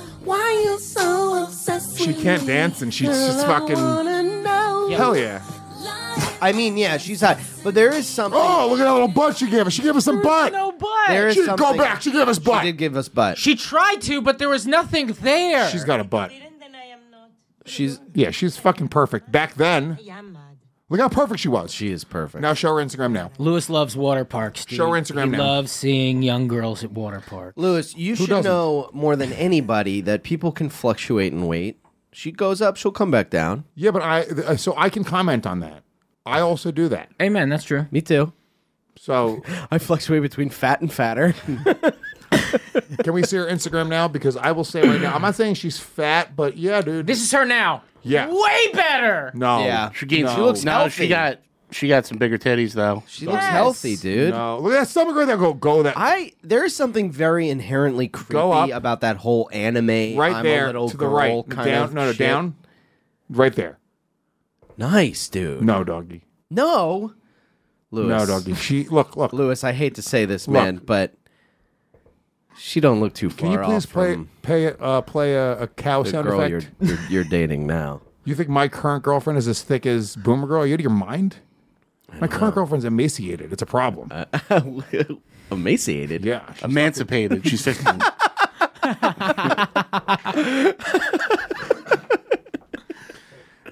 She can't dance and she's just fucking. Hell yeah. I mean, yeah, she's hot, but there is something. Oh, look at that little butt she gave us. She gave us some butt. No butt. There is She something. go back. She gave us butt. She did give us butt. She tried to, but there was nothing there. She's got a butt. She's Yeah, she's fucking perfect. Back then, look how perfect she was. she is perfect. Now show her Instagram now. Lewis loves water parks. Dude. Show her Instagram he now. loves seeing young girls at water parks. Lewis, you should doesn't? know more than anybody that people can fluctuate in weight. She goes up, she'll come back down. Yeah, but so I can comment on that. I also do that. Amen. That's true. Me too. So I fluctuate between fat and fatter. can we see her Instagram now? Because I will say right now, I'm not saying she's fat, but yeah, dude. This is her now. Yeah. Way better. No. Yeah. She gained. No. She looks No, healthy. she got some bigger titties though. She looks healthy, dude. No. Look at that stomach right there. Go that. There is something very inherently creepy Go up. about that whole anime. Right I'm there a little to the girl right. kind Down. of No, shit. down. Right there. Nice, dude. No, doggy. No. Lewis. No, doggy. She look. Lewis, I hate to say this, Look. man, but she don't look too far Can you please off from play a cow the sound girl effect? you're dating now. You think my current girlfriend is as thick as Boomer Girl? Are you out of your mind? My current girlfriend's emaciated. It's a problem. Emaciated? Yeah. Emancipated. She's 15.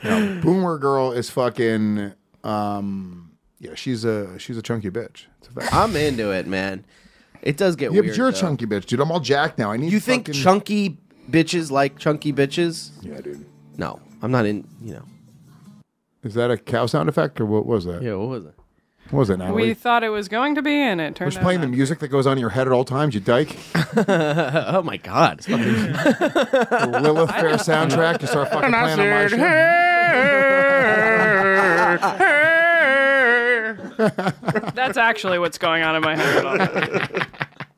No, Boomer Girl is fucking. Yeah, she's a chunky bitch. It's a fact. I'm into it, man. It does get Yeah, weird. but you're a though. chunky bitch, dude. I'm all jacked now. I need. You think fucking... chunky bitches like chunky bitches? Yeah, dude. No, I'm not in. Is that a cow sound effect or what was that? Yeah, what was it? What was it, Natalie? We thought it was going to be, and it turned Was out playing the not. music that goes on in your head at all times, you dyke? Oh my god! The Lilith Fair soundtrack. You start fucking playing on my show. That's actually what's going on in my head.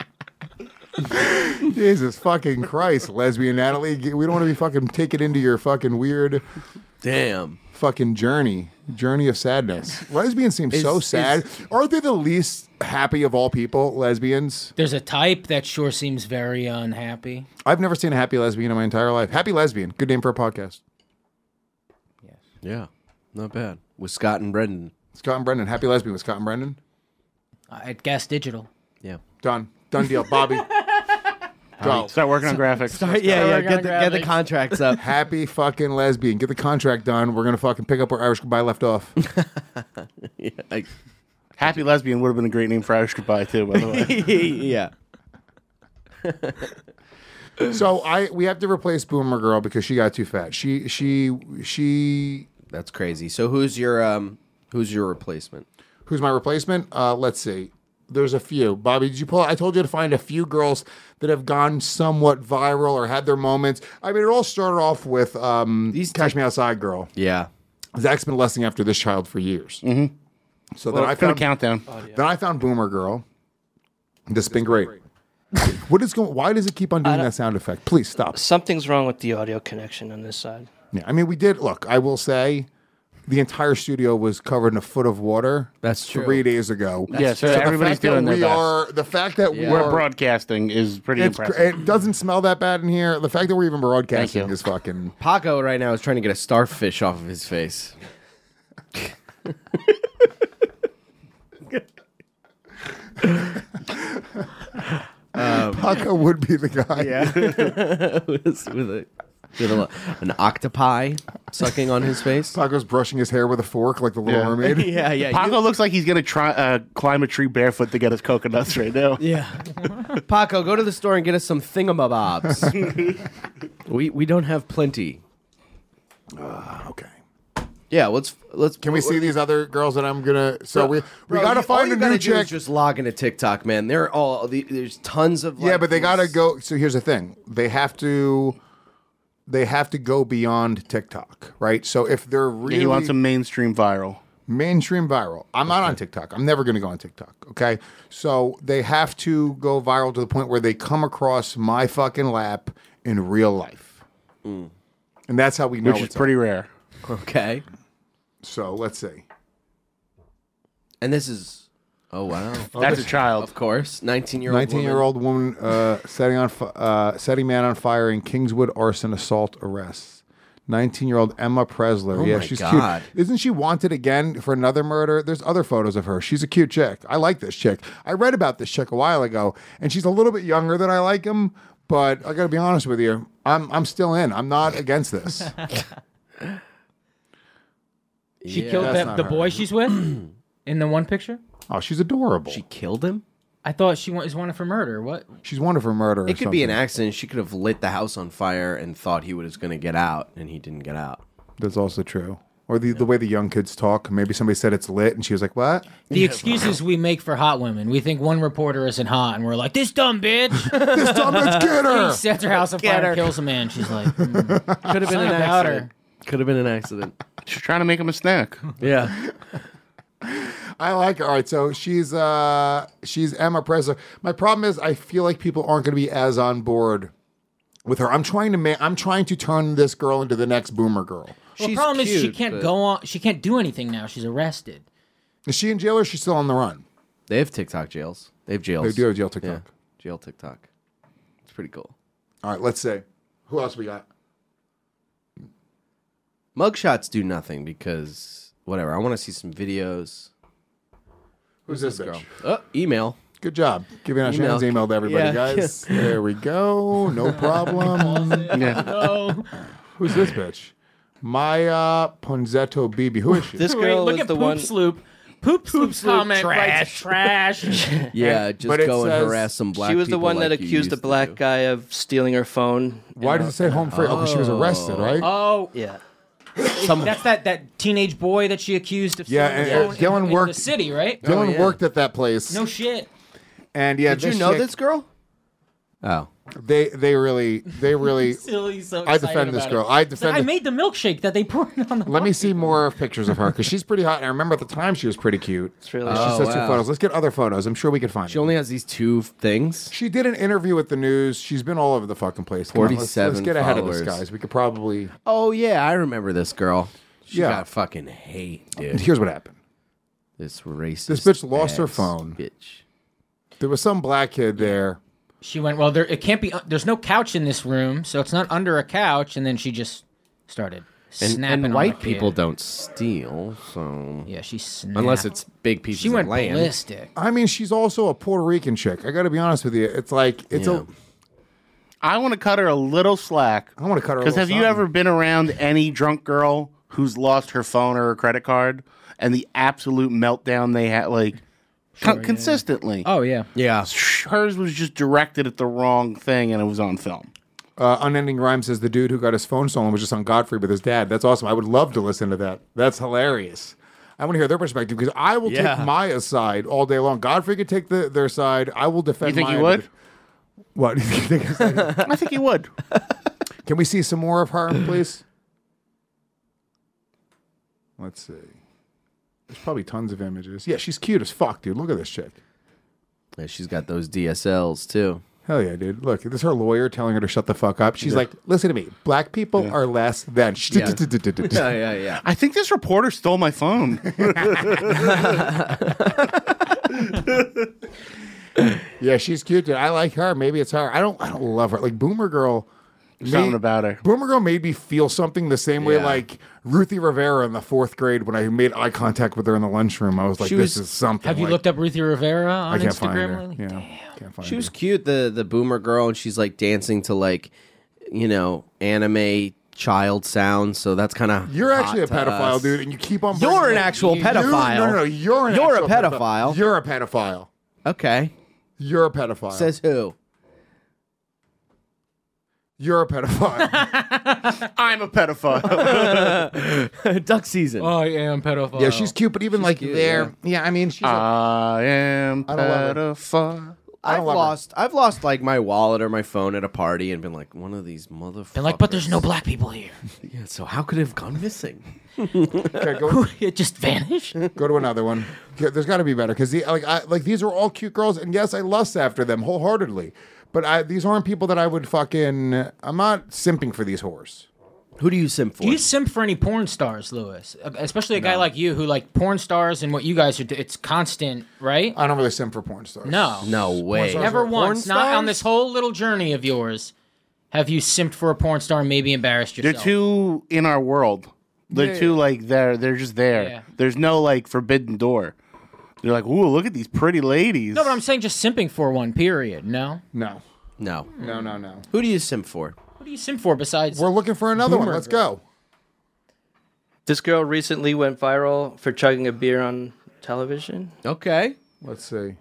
Jesus fucking Christ, lesbian Natalie. We don't want to be fucking taken into your fucking weird fucking journey of sadness. Lesbians seem so sad. Aren't they the least happy of all people, lesbians? There's a type that sure seems very unhappy. I've never seen a happy lesbian in my entire life. Happy Lesbian. Good name for a podcast. Yeah, not bad. With Scott and Brendan. Scott and Brendan. Happy Lesbian with Scott and Brendan. At Gas Digital. Yeah. Done deal. Bobby. Go. Start working on graphics. Get the contracts up. Happy fucking Lesbian. Get the contract done. We're going to fucking pick up where Irish Goodbye left off. Happy Lesbian would have been a great name for Irish Goodbye, too, by the way. Yeah. So we have to replace Boomer Girl because she got too fat. She. That's crazy. So who's your replacement? Who's my replacement? Let's see. There's a few. Bobby, did you pull? I told you to find a few girls that have gone somewhat viral or had their moments. I mean, it all started off with Cash Me Outside girl. Yeah. Zach's been lusting after this child for years. Mm-hmm. So Well, then I it's been a found countdown. Then I found Boomer Girl. This has been great. What is going? Why does it keep on doing that sound effect? Please stop. Something's wrong with the audio connection on this side. Yeah, I mean, we did. Look, I will say, the entire studio was covered in a foot of water. That's true. 3 days ago. So everybody's doing their best. The fact that we're broadcasting is pretty impressive. It doesn't smell that bad in here. The fact that we're even broadcasting is fucking. Paco right now is trying to get a starfish off of his face. Paco would be the guy. Yeah. with an octopi sucking on his face. Paco's brushing his hair with a fork like the Little Mermaid. Yeah. Paco looks like he's going to try climb a tree barefoot to get his coconuts right now. Yeah. Paco, go to the store and get us some thingamabobs. we don't have plenty. Okay. Yeah, let's. Can we see these other girls that I'm gonna? So we gotta all find you a gotta new do is chick. just log into TikTok, man. There's tons of Yeah, but they gotta go. So here's the thing: they have to go beyond TikTok, right? So if they're really He wants some mainstream viral. I'm not on TikTok. I'm never gonna go on TikTok. Okay, so they have to go viral to the point where they come across my fucking lap in real life, and that's how we know Which is it's pretty rare. Okay. So let's see. And this is. Oh wow. That's a child. Of course. 19-year-old 19-year-old woman setting man on fire in Kingswood arson assault arrests. 19-year-old Emma Presler. Oh Yeah, my she's God. cute. Isn't she wanted again for another murder? There's other photos of her. She's a cute chick. I like this chick. I read about this chick a while ago, and she's a little bit younger than I like him, but I got to be honest with you. I'm still in. I'm not against this. She Yeah. killed That's the not her. boy she's with in the one picture? Oh, she's adorable. She killed him? I thought she is wanted for murder. What? She's wanted for murder. It could be an accident. She could have lit the house on fire and thought he was going to get out, and he didn't get out. That's also true. Or the way the young kids talk. Maybe somebody said it's lit, and she was like, "What?" The excuses we make for hot women. We think one reporter isn't hot, and we're like, "This dumb bitch! This dumb bitch, get her!" He sets her house on Get fire her. and kills a man." She's like, Could have been Something an about accident. Could have been an accident. She's trying to make him a snack. Yeah. I like her. All right, so she's Emma Presler. My problem is I feel like people aren't going to be as on board with her. I'm trying to turn this girl into the next Boomer Girl. Well, the problem is she can't go on. She can't do anything now. She's arrested. Is she in jail or is she still on the run? They have TikTok jails. They have jails. They do have jail TikTok. Yeah. Jail TikTok. It's pretty cool. All right, let's see. Who else we got? Mugshots do nothing because whatever. I want to see some videos. Who's this girl? bitch? Oh, email. Good job. Giving out Email. Shannon's email to everybody, Yeah. guys. There we go. No problem. No. Who's this bitch? Maya Ponzetto Bibi. Who is she? This girl Look was at the Poop one. Sloop. Poop Sloop's comment writes trash. Yeah, but just it go and says- harass some black She was the people one like that you accused a used to black do. guy of stealing her phone. Why does it say home free? Oh, because she was arrested, right? Oh, Yeah. that's that teenage boy that she accused of Yeah, stealing and, the phone Dylan in worked- the city, right? Dylan yeah. worked at that place. No shit. And yeah, Did you know chick- this girl? Oh. They really. Silly, so I excited defend this about girl. it. I It's like, defend. I made the milkshake that they poured on the. Let me see more pictures of her because she's pretty hot. And I remember at the time she was pretty cute. It's really. She Oh, says 2 wow. photos. Let's get other photos. I'm sure we can find. She them. only has these 2 things. She did an interview with the news. She's been all over the fucking place. Come on, let's 47 get ahead of this, followers. guys. We could probably. Oh yeah, I remember this girl. She Yeah. got fucking hate, dude. Here's what happened. This racist. This bitch lost her ass phone. Bitch. There was some black kid there. She went, well, it can't be. There's no couch in this room, so it's not under a couch. And then she just started snapping. And on white the kid. people don't steal, so Yeah, she snapped. unless it's big pieces She went of land. ballistic. I mean, she's also a Puerto Rican chick. I got to be honest with you. It's like it's Yeah. a. I want to cut her a little slack. I want to cut her. Because have you ever been around any drunk girl who's lost her phone or her credit card and the absolute meltdown they had, like, consistently? Oh yeah. Yeah. Hers was just directed at the wrong thing and it was on film. Unending Rhyme says the dude who got his phone stolen was just on Godfrey with his dad. That's awesome. I would love to listen to that. That's hilarious. I want to hear their perspective because I will Yeah. take Maya's side all day long. Godfrey could take their side. I will defend. You think Maya. you would? What? You think I think he would. Can we see some more of her, please? Let's see. There's probably tons of images. Yeah, she's cute as fuck, dude. Look at this chick. Yeah, she's got those DSLs too. Hell yeah, dude. Look, this is her lawyer telling her to shut the fuck up. She's like, listen to me. Black people are less than. Yeah. I think this reporter stole my phone. Yeah, she's cute, dude. I like her. Maybe it's her. I don't love her. Like Boomer Girl. Something about her. Boomer Girl made me feel something the same way Yeah. like Ruthie Rivera in the 4th grade when I made eye contact with her in the lunchroom. I was like, She this was- is something. Have you like, looked up Ruthie Rivera on I can't Instagram find her. lately? Yeah, Damn. can't find She was her. cute, the boomer girl, and she's like dancing to like, anime child sounds. So that's kind of You're actually a pedophile, dude, and you keep on. You're bringing an up- actual pedophile. No, you're You're a actual pedophile. You're a pedophile. Okay. You're a pedophile. Says who? You're a pedophile. I'm a pedophile. Duck season. I am pedophile. Yeah, she's cute, but even like cute, there, yeah. I mean, she's. I am I don't love her. pedophile. I've lost like my wallet or my phone at a party and been like, one of these motherfuckers. They're like, but there's no black people here. Yeah, so how could it have gone missing? Okay, go, It just vanished. go to another one. Yeah, there's got to be better because these are all cute girls, and yes, I lust after them wholeheartedly. But these aren't people that I would fucking. I'm not simping for these whores. Who do you simp for? Do you simp for any porn stars, Lewis? Especially a guy like you who like porn stars and what you guys are doing. It's constant, right? I don't really simp for porn stars. No. No way. stars Never are once. porn Not on stars? this whole little journey of yours. Have you simped for a porn star and maybe embarrassed They're yourself? too in our world. They're too like they're just there. Yeah. There's no like forbidden door. They're like, ooh, look at these pretty ladies. No, but I'm saying just simping for one, period. No? No. No. Who do you simp for? What do you simp for besides... We're looking for another one. Boomer Let's girl. go. This girl recently went viral for chugging a beer on television. Okay. Let's see.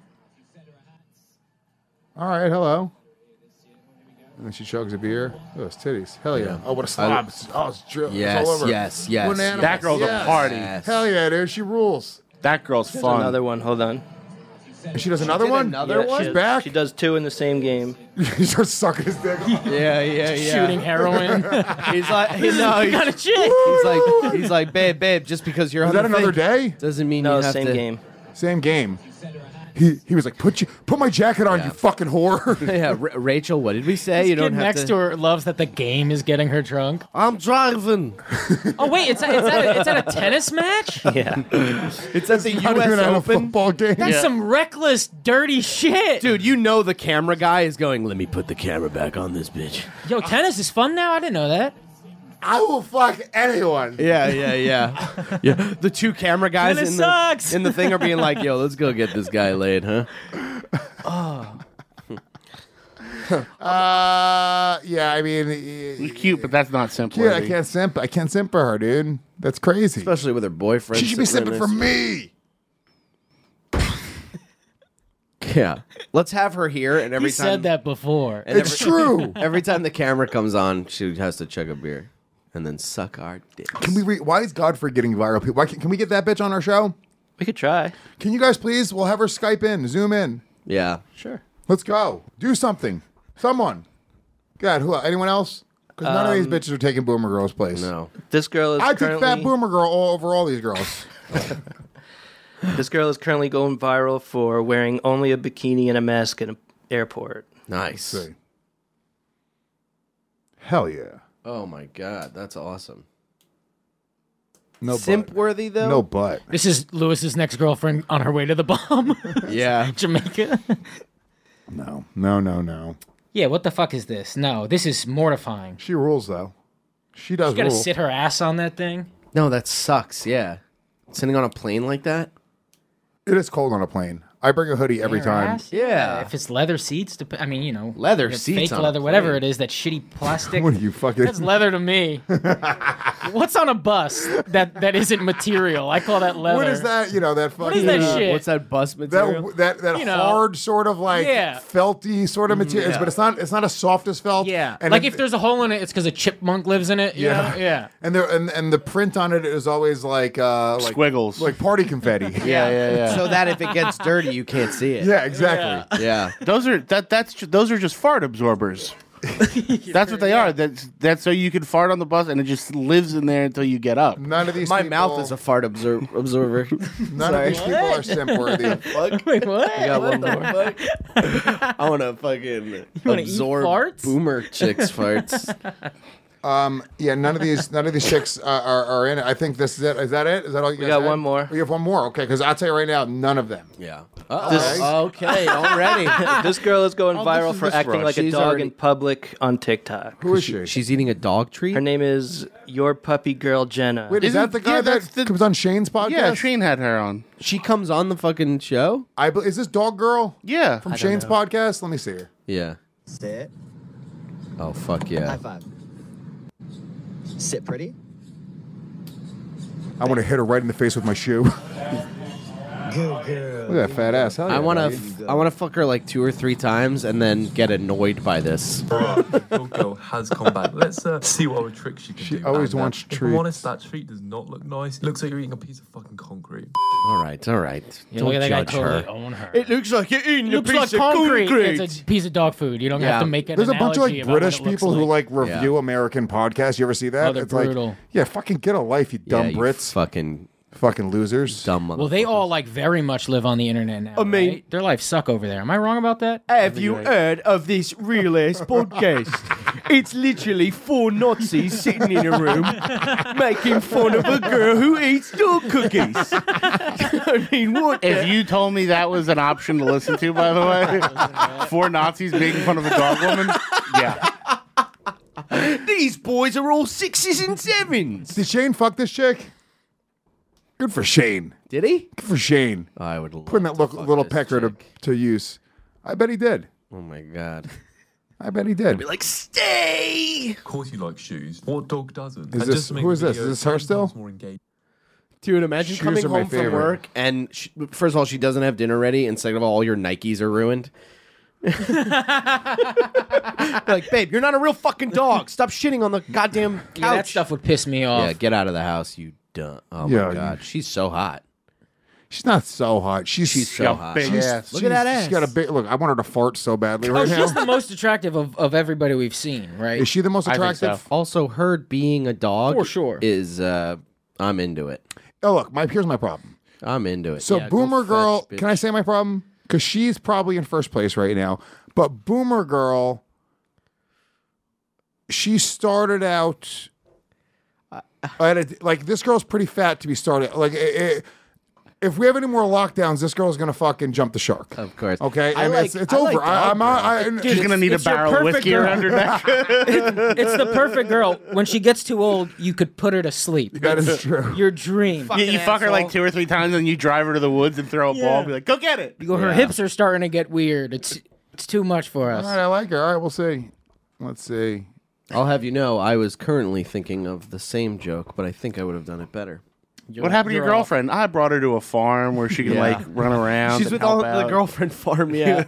All right, hello. And then she chugs a beer. Oh, it's titties. Hell yeah. Oh, what a slob. It's all Yes, over. yes, yes. Banana. That girl's Yes. a party. Yes. Hell yeah, dude. She rules. That girl's There's fun. another one. Hold on. And she does another did one? another one? She's back? She does 2 in the same game. He starts sucking his dick off. Yeah. Shooting heroin. He's like, he's kind of chick. he's like, babe, just because you're Is on that the another thing day? doesn't mean No, you have same to. game. Same game. He was like, put my jacket on, you fucking whore. Yeah, Rachel, what did we say? This You don't kid have next to. to her loves that the game is getting her drunk. I'm driving. Oh, wait, it's at a tennis match? Yeah. It's at the Not U.S. even at a Open. football game. That's some reckless, dirty shit. Dude, you know the camera guy is going, let me put the camera back on this bitch. Yo, tennis is fun now? I didn't know that. I will fuck anyone. Yeah. Yeah, the two camera guys Tennis in sucks. the thing are being like, yo, let's go get this guy laid, huh? Yeah, I mean, It's cute, but that's not simple. yeah, I can't simp for her, dude. That's crazy. Especially with her boyfriend. She should be sitting simping right for next- me. Yeah. Let's have her here, and every He time said that before. and It's true. Every time the camera comes on, she has to chug a beer and then suck our dicks. Can we? Why is Godfrey getting viral? Why can we get that bitch on our show? We could try. Can you guys please? We'll have her Skype in, Zoom in. Yeah. Sure. Let's go. Do something. Someone. God, who? Anyone else? Because none of these bitches are taking Boomer Girl's place. No. This girl is I took currently, Fat Boomer Girl all over all these girls. This girl is currently going viral for wearing only a bikini and a mask in an airport. Nice. See. Hell yeah. Oh my god, that's awesome. No Simp butt. worthy though? No butt. This is Lewis's next girlfriend on her way to the bomb. Yeah. Jamaica. No. Yeah, what the fuck is this? No, this is mortifying. She rules though. She does You gotta rule. sit her ass on that thing. No, that sucks. Yeah. Sitting on a plane like that? It is cold on a plane. I bring a hoodie every Her time. ass? Yeah. If it's leather seats, I mean, you know, Leather fake seats on a leather, whatever plane. it is, that shitty plastic. What are you fucking? That's leather to me. What's on a bus that isn't material? I call that leather. What is that? You know that fucking. What is that shit? What's that bus material? That You know. hard sort of like Yeah. felty sort of material, yeah. but it's not as soft as felt. Yeah, and like if there's a hole in it, it's because a chipmunk lives in it. You know? Yeah. and there and the print on it is always like Squiggles. like party confetti. Yeah. So that if it gets dirty, you can't see it. Yeah, exactly. Yeah. Those are those are just fart absorbers. That's what they are. That's so you can fart on the bus and it just lives in there until you get up. None of these. My people, mouth is a fart absorber. None of these people are simp worthy. Fuck. Wait, what? You got What one the more. I want to fucking wanna eat absorb farts? boomer chicks' farts. Yeah, none of these chicks are in it. I think this is it. Is that it? Is that all you guys got had? one more. We have one more. Okay, because I'll tell you right now, none of them. Yeah. This- Okay, already. This girl is going Oh, viral this is for this acting rush. like a She's dog already- in public on TikTok. Who is she? She's eating a dog treat? Her name is Your Puppy Girl Jenna. Wait, is that the guy that comes on Shane's podcast? Yeah, Shane had her on. She comes on the fucking show? Is this Dog Girl Yeah. from Shane's podcast? Let me see her. Yeah. Sit. Oh, fuck yeah. High five. Sit pretty. I want to hit her right in the face with my shoe. Look Good girl. at that fat ass. Hell yeah, I want buddy. to fuck her like 2 or 3 times and then get annoyed by this. Your girl has come back. Let's see what other tricks she can do. She always And, wants If treats. I'm honest, that treat does not look nice. It looks like you're eating a piece of fucking concrete. All right. Yeah, Don't look at that guy judge totally her. own her. It looks like you're eating Looks like concrete. It's a piece of dog food. You don't Yeah. have to make an There's a bunch of analogy like about what British it looks people who like review American podcasts. You ever see that? Oh, they're it's brutal. like, yeah, fucking get a life, you dumb you Brits. Fucking losers. Dumb Well, they all like very much live on the internet now. I mean- right? Their lives suck over there. Am I wrong about that? Have you heard of this real ass podcast? It's literally 4 Nazis sitting in a room making fun of a girl who eats dog cookies. I mean, what? If you told me that was an option to listen to, by the way, 4 Nazis making fun of a dog woman, yeah. These boys are all 6s and 7s. Did Shane fuck this chick? Good for Shane. Did he? Good for Shane. I would love Putting that little pecker to use. I bet he did. Oh my god. I bet he did. Be like, stay. Of course you like shoes. What dog doesn't? Is And this- just to make who the is this? video Is this her 10 still? times more engaging. Dude, imagine Shoes coming are my home from favorite. work and first of all, she doesn't have dinner ready, and second of all your Nikes are ruined. Like, babe, you're not a real fucking dog. Stop shitting on the goddamn couch. Yeah, that stuff would piss me off. Yeah, get out of the house, you dumb. Oh Yeah, my god, she's so hot. She's not so hot. She's so hot. Big ass. Look at that ass. She's got a big look. I want her to fart so badly Oh, right now. she's the most attractive of everybody we've seen, right? Is she the most I think attractive? so. Also, her being a dog For sure. is I'm into it. Oh, look, here's my problem. I'm into it. So Yeah, go Boomer fetch, Girl, bitch. can I say my problem? Because she's probably in first place right now. But Boomer Girl, she started out like this girl's pretty fat to be started. Like if we have any more lockdowns, this girl's gonna fucking jump the shark. Of course. Okay, I and like- it's I like over. Dog She's going to need a it's your barrel of perfect whiskey girl. around her neck. It's the perfect girl. When she gets too old, you could put her to sleep. That is true. Your dream. You fuck her like 2 or 3 times and you drive her to the woods and throw a ball and be like, go get it. You go, her hips are starting to get weird. It's too much for us. All right, I like her. All right, we'll see. Let's see. I'll have you know, I was currently thinking of the same joke, but I think I would have done it better. What happened to your girlfriend? I brought her to a farm where she can Yeah. like run around. She's and with help all the out. girlfriend farm, yeah.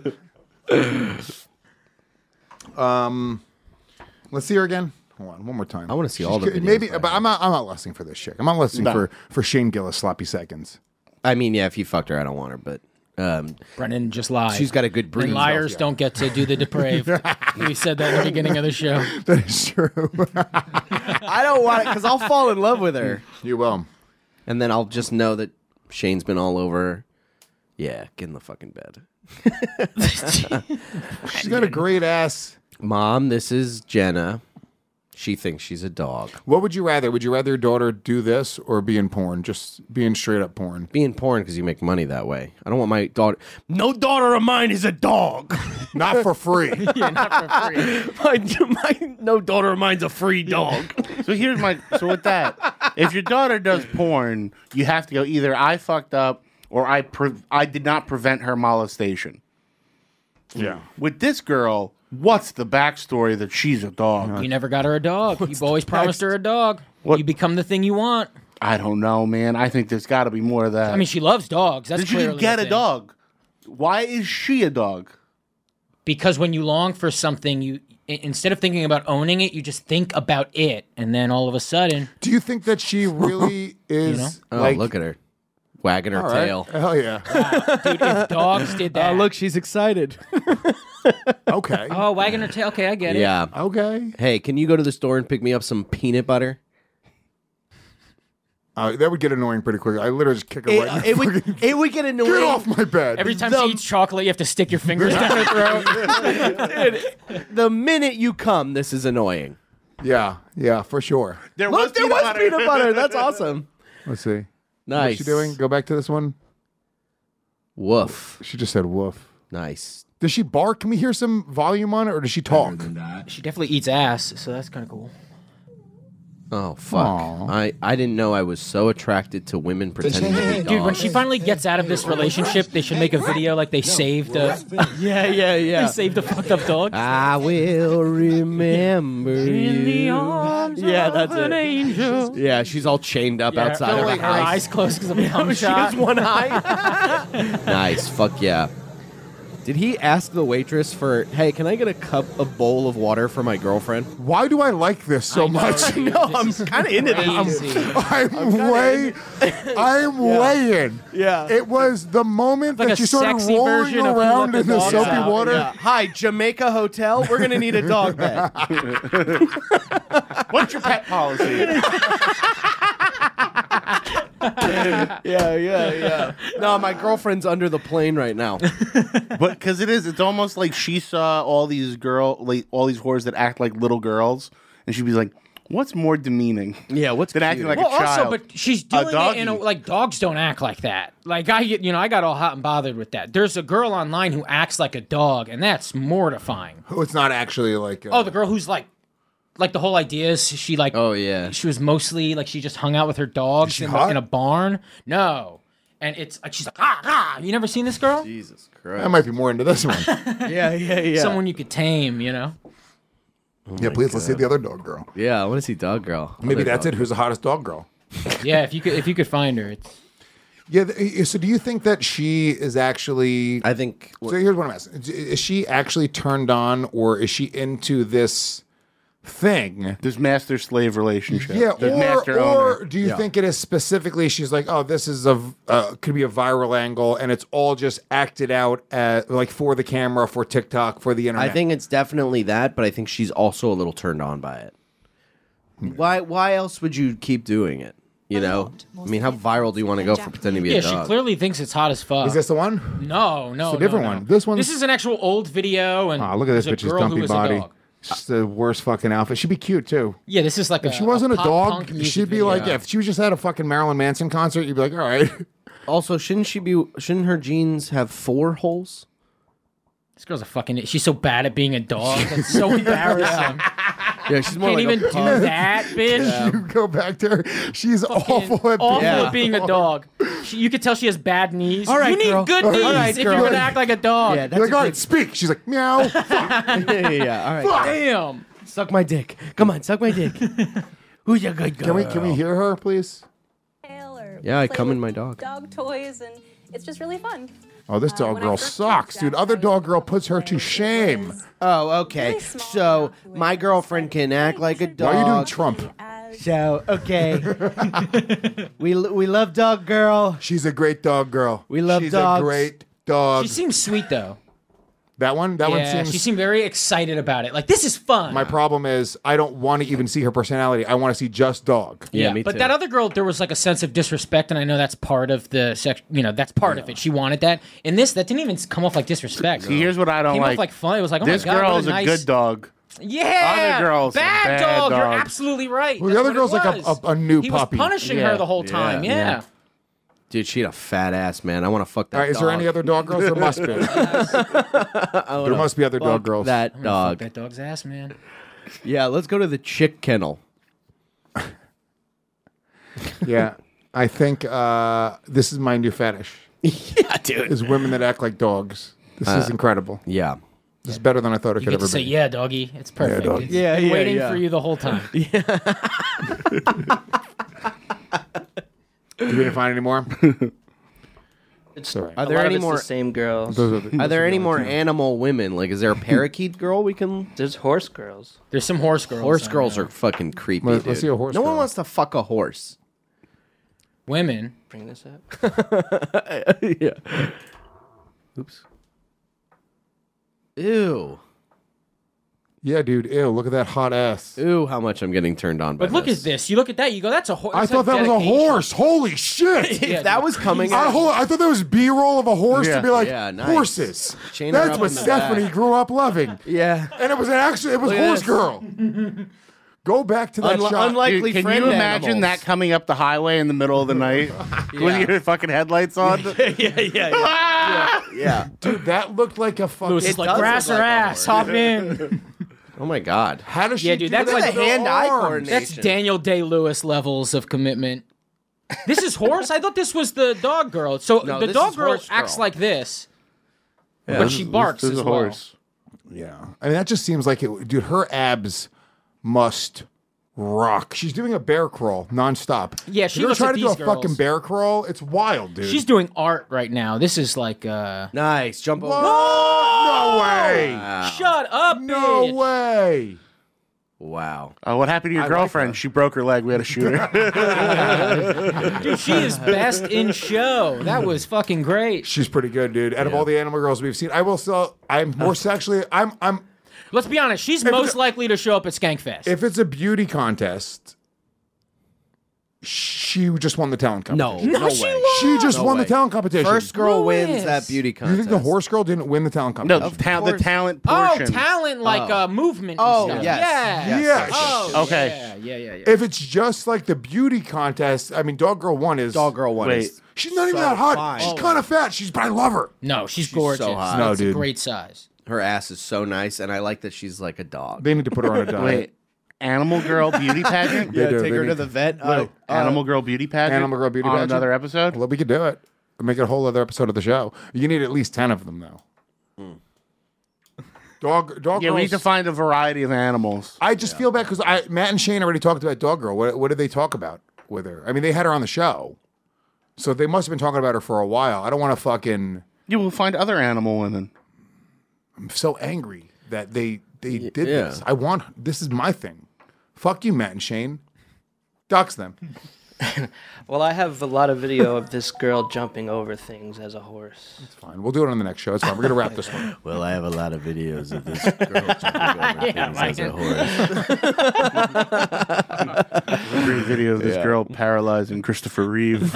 Let's see her again. Hold on, one more time. I want to see all the videos. Maybe, but I'm not lusting for this chick. I'm not lusting for Shane Gillis sloppy seconds. I mean, yeah, if you fucked her, I don't want her, but Brennan just lied. she's got a good breed. And liars don't get to do the depraved. We said that in the beginning of the show. That is true. I don't want it because I'll fall in love with her. You will. And then I'll just know that Shane's been all over her. Yeah, get in the fucking bed. She's got a great ass. Mom, this is Jenna. She thinks she's a dog. What would you rather? Would you rather your daughter do this or be in porn? Just be in straight up porn. Be in porn because you make money that way. I don't want my daughter. No daughter of mine is a dog. Not for free. Yeah, not for free. No daughter of mine's a free dog. So here's my. So with that, if your daughter does porn, you have to go either I fucked up or I did not prevent her molestation. Yeah. With this girl, what's the backstory that she's a dog? You never got her a dog. You've always promised her a dog. What? You become the thing you want. I don't know, man. I think there's got to be more of that. I mean, she loves dogs. That's Did she clearly get the a thing. dog? Why is she a dog? Because when you long for something, you instead of thinking about owning it, you just think about it, and then all of a sudden, Do you think that she really is Oh, like? look at her. Wagging her All right. tail. Hell yeah. dude, if dogs did that, Look, she's excited. Okay. oh, wagging her tail. Okay, I get it. Yeah. Okay. Hey, can you go to the store and pick me up some peanut butter? That would get annoying pretty quickly. I literally just kick her right in the fucking- It would get annoying. Get off my bed. Every time she eats chocolate, you have to stick your fingers down her throat. The minute you come, this is annoying. Yeah, for sure. There Look, there was peanut butter. That's awesome. Let's see. Nice. What's she doing? Go back to this one. Woof. She just said woof. Nice. Does she bark? Can we hear some volume on it, or does she talk? She definitely eats ass, so that's kind of cool. Oh, fuck. Aw. I didn't know I was so attracted to women pretending to be dogs. Dude, when she finally gets out of this relationship, they should make a video like they saved a... They saved a fucked up dog. I will remember you. Yeah, that's it. Angel. Yeah, she's all chained up outside of like the her house. eyes closed because of a cum She shot. has one eye. Nice. Fuck yeah. Did he ask the waitress for, hey, can I get a bowl of water for my girlfriend? Why do I like this so much? No, I'm kind of into this. I'm weighing. Yeah. It was the moment Like that a she started sexy rolling version of Who around Let in the the Dogs soapy Out. water. Yeah. Hi, Jamaica Hotel. We're going to need a dog bed. What's your pet policy? Yeah. No, my girlfriend's under the plane right now. But because it's almost like she saw all these whores that act like little girls, and she'd be like, "What's more demeaning?" Yeah, what's than acting like Well, a child? also, but she's doing it doggy. in a, like dogs don't act like that. Like I got all hot and bothered with that. There's a girl online who acts like a dog, and that's mortifying. Oh, it's not actually like. Oh, the girl who's like the whole idea is she like. Oh yeah. She was mostly like she just hung out with her dogs she in hot? a barn. No, and it's like she's like ah. You never seen this girl? Jesus Christ. I might be more into this one. Yeah. Someone you could tame, you know. Yeah, please let's see the other dog girl. Yeah, I want to see dog girl. Maybe Other that's dog. it. Who's the hottest dog girl? Yeah, if you could find her, it's. Yeah. So do you think that she is actually? I think. So here's what I'm asking: is she actually turned on, or is she into this thing? This master-slave relationship. Yeah, The master-owner. or do you think it is specifically she's like, oh, this is could be a viral angle, and it's all just acted out at, like for the camera, for TikTok, for the internet? I think it's definitely that, but I think she's also a little turned on by it. Why else would you keep doing it? You know? I mean, how viral do you want to go for pretending to be Yeah, a she dog? clearly thinks it's hot as fuck. Is this the one? No, It's a different one. This one's- This is an actual old video, and Oh, look at this there's a bitch's girl who dumpy was a body. dog. It's the worst fucking outfit. She'd be cute too. Yeah, this is like If she wasn't a pop dog, punk music she'd be video. like, yeah, if she was just at a fucking Marilyn Manson concert, you'd be like, all right. Also, shouldn't her jeans have 4 holes? This girl's a fucking. She's so bad at being a dog. That's so embarrassing. Yeah, she's more Can't like even a do pug. that, bitch. You go back to her. She's awful at Awful being at being a dog. You could tell she has bad knees. All right, you need girl. good All knees right, if girl. you're gonna act like a dog. Yeah, You're that's like, a all good- right, speak. She's like, meow. yeah. All right. Fuck. Damn. Suck my dick. Come on, suck my dick. Who's your good girl? Can we hear her, please? Yeah, I play come with in my dog. Dog toys, and it's just really fun. Oh, this dog when I girl first sucks, dude. Other dog girl puts her to shame. Oh, okay. So my girlfriend can act like a dog. Why are you doing Trump? So okay, we love dog girl. She's a great dog girl. We love She's dogs. a great dog. She seems sweet though. That one seems. She seemed very excited about it. Like, this is fun. My problem is I don't want to even see her personality. I want to see just dog. Yeah, me but too. that other girl, there was like a sense of disrespect, and I know that's part of the sex. You know, that's part of it. She wanted that. In this, that didn't even come off like disrespect. See, here's what I don't Came like. off like fun. It was like, oh this my god, girl what is a a nice... good dog. Yeah, Other girls are bad bad dog. You're dogs. absolutely right. Well, the That's other what girl's it like was. a new He puppy. was punishing her the whole time. Yeah. Dude, she had a fat ass, man. I want to fuck that. All right, is there dog. any other dog girls? There must be. There must be other dog girls. That I'm gonna dog. fuck that dog's ass, man. Yeah, let's go to the chick kennel. Yeah, I think this is my new fetish. Yeah, dude. Is women that act like dogs. This is incredible. Yeah. This is better than I thought it You could get to ever say, be. yeah, doggy. It's perfect. doggy. It's Yeah, been yeah, waiting yeah. for you the whole time. You didn't find any more? It's Sorry. Are a there lot any of it's more? the same girls. Those are the- Are there any those more the only two. animal women? Like, is there a parakeet girl we can? There's horse girls. There's some horse girls. Horse I girls know. are fucking creepy, Let's dude. see a horse no one girl. wants to fuck a horse. Women. Bring this up. Yeah. Oops. Ew. Yeah, dude. Ew, look at that hot ass. Ooh, how much I'm getting turned on by But look this. at this. You look at that. You go, that's a horse. I thought that was a horse. Holy shit. If that was coming I out, thought that was B-roll of a horse to be like, Yeah, nice. horses. Chain her That's up what in the Stephanie back. grew up loving. Yeah. And it was Look at horse this. girl. Go back to that shot. Unlikely Dude, can friend you imagine animals. that coming up the highway in the middle of the night with your fucking headlights on? Yeah. Dude, that looked like a fucking... Lewis is It like, does grass look or like a ass. horse. Hop in. Oh my god. How does she Yeah, dude, do that's that like with her hand-eye arms? coordination. That's Daniel Day-Lewis levels of commitment. This is horse? I thought this was the dog girl. So No, the this dog is girl horse acts girl. like this, Yeah, but this she is- barks This is as a well. horse. Yeah. I mean, that just seems like it... Dude, her abs must rock. She's doing a bear crawl nonstop. Yeah, she If you ever looks try at to do a these fucking girls. bear crawl, it's wild, dude. She's doing art right now. This is like, Nice. Jump over. No way. Wow. shut up, No bitch. way. Wow. What happened to your I like girlfriend? that. She broke her leg. We had to shoot her. Dude, she is best in show. That was fucking great. She's pretty good, dude. Out of all the animal girls we've seen, I will still... I'm more sexually... I'm... Let's be honest. She's most likely to show up at Skankfest. If it's a beauty contest, she just won the talent competition. No, she way. won. She just No won way. the talent competition. First girl Lewis. wins that beauty You contest. think the horse girl didn't win the talent No, competition? the talent Oh, portion. talent like movement. and Oh, stuff. yes. Yeah. Yes. Oh, Okay. Yeah. If it's just like the beauty contest, I mean, Dog Girl 1 is... Dog girl won. Wait. is She's not even so that hot. fine. She's kind of fat. But I love her. No, she's gorgeous. so hot. No, That's a dude. great size. Her ass is so nice, and I like that she's like a dog. They need to put her on a diet. Wait, Animal Girl Beauty Pageant? They do. take They her need to the vet. Animal Girl Beauty Pageant? Animal Girl Beauty on Pageant? another episode? Well, we could do it. Make it a whole other episode of the show. You need at least 10 of them, though. Dog Yeah, Girls. we need to find a variety of animals. I just feel bad because Matt and Shane already talked about Dog Girl. What did they talk about with her? I mean, they had her on the show. So they must have been talking about her for a while. I don't want to fucking... You will find other animal women. I'm so angry that they did yeah. this. This is my thing. Fuck you, Matt and Shane. Dox them. Well, I have a lot of video of this girl jumping over things as a horse. It's fine. We'll do it on the next show. It's fine. We're going to wrap this one. Well, I have a lot of videos of this girl jumping over things as a horse. Great video of this girl paralyzing Christopher Reeve.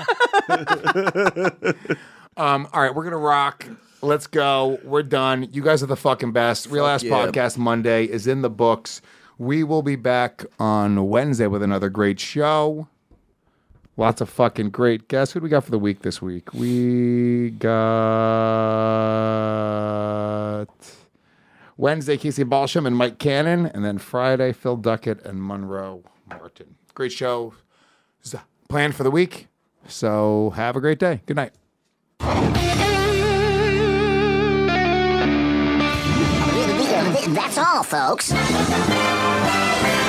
All right, we're going to rock. Let's go. We're done. You guys are the fucking best. Real Ass yeah. Podcast Monday is in the books. We will be back on Wednesday with another great show. Lots of fucking great guests. Who do we got for the week this week? We got Wednesday, Casey Balsham and Mike Cannon. And then Friday, Phil Duckett and Monroe Martin. Great show planned for the week. So have a great day. Good night. That's all, folks.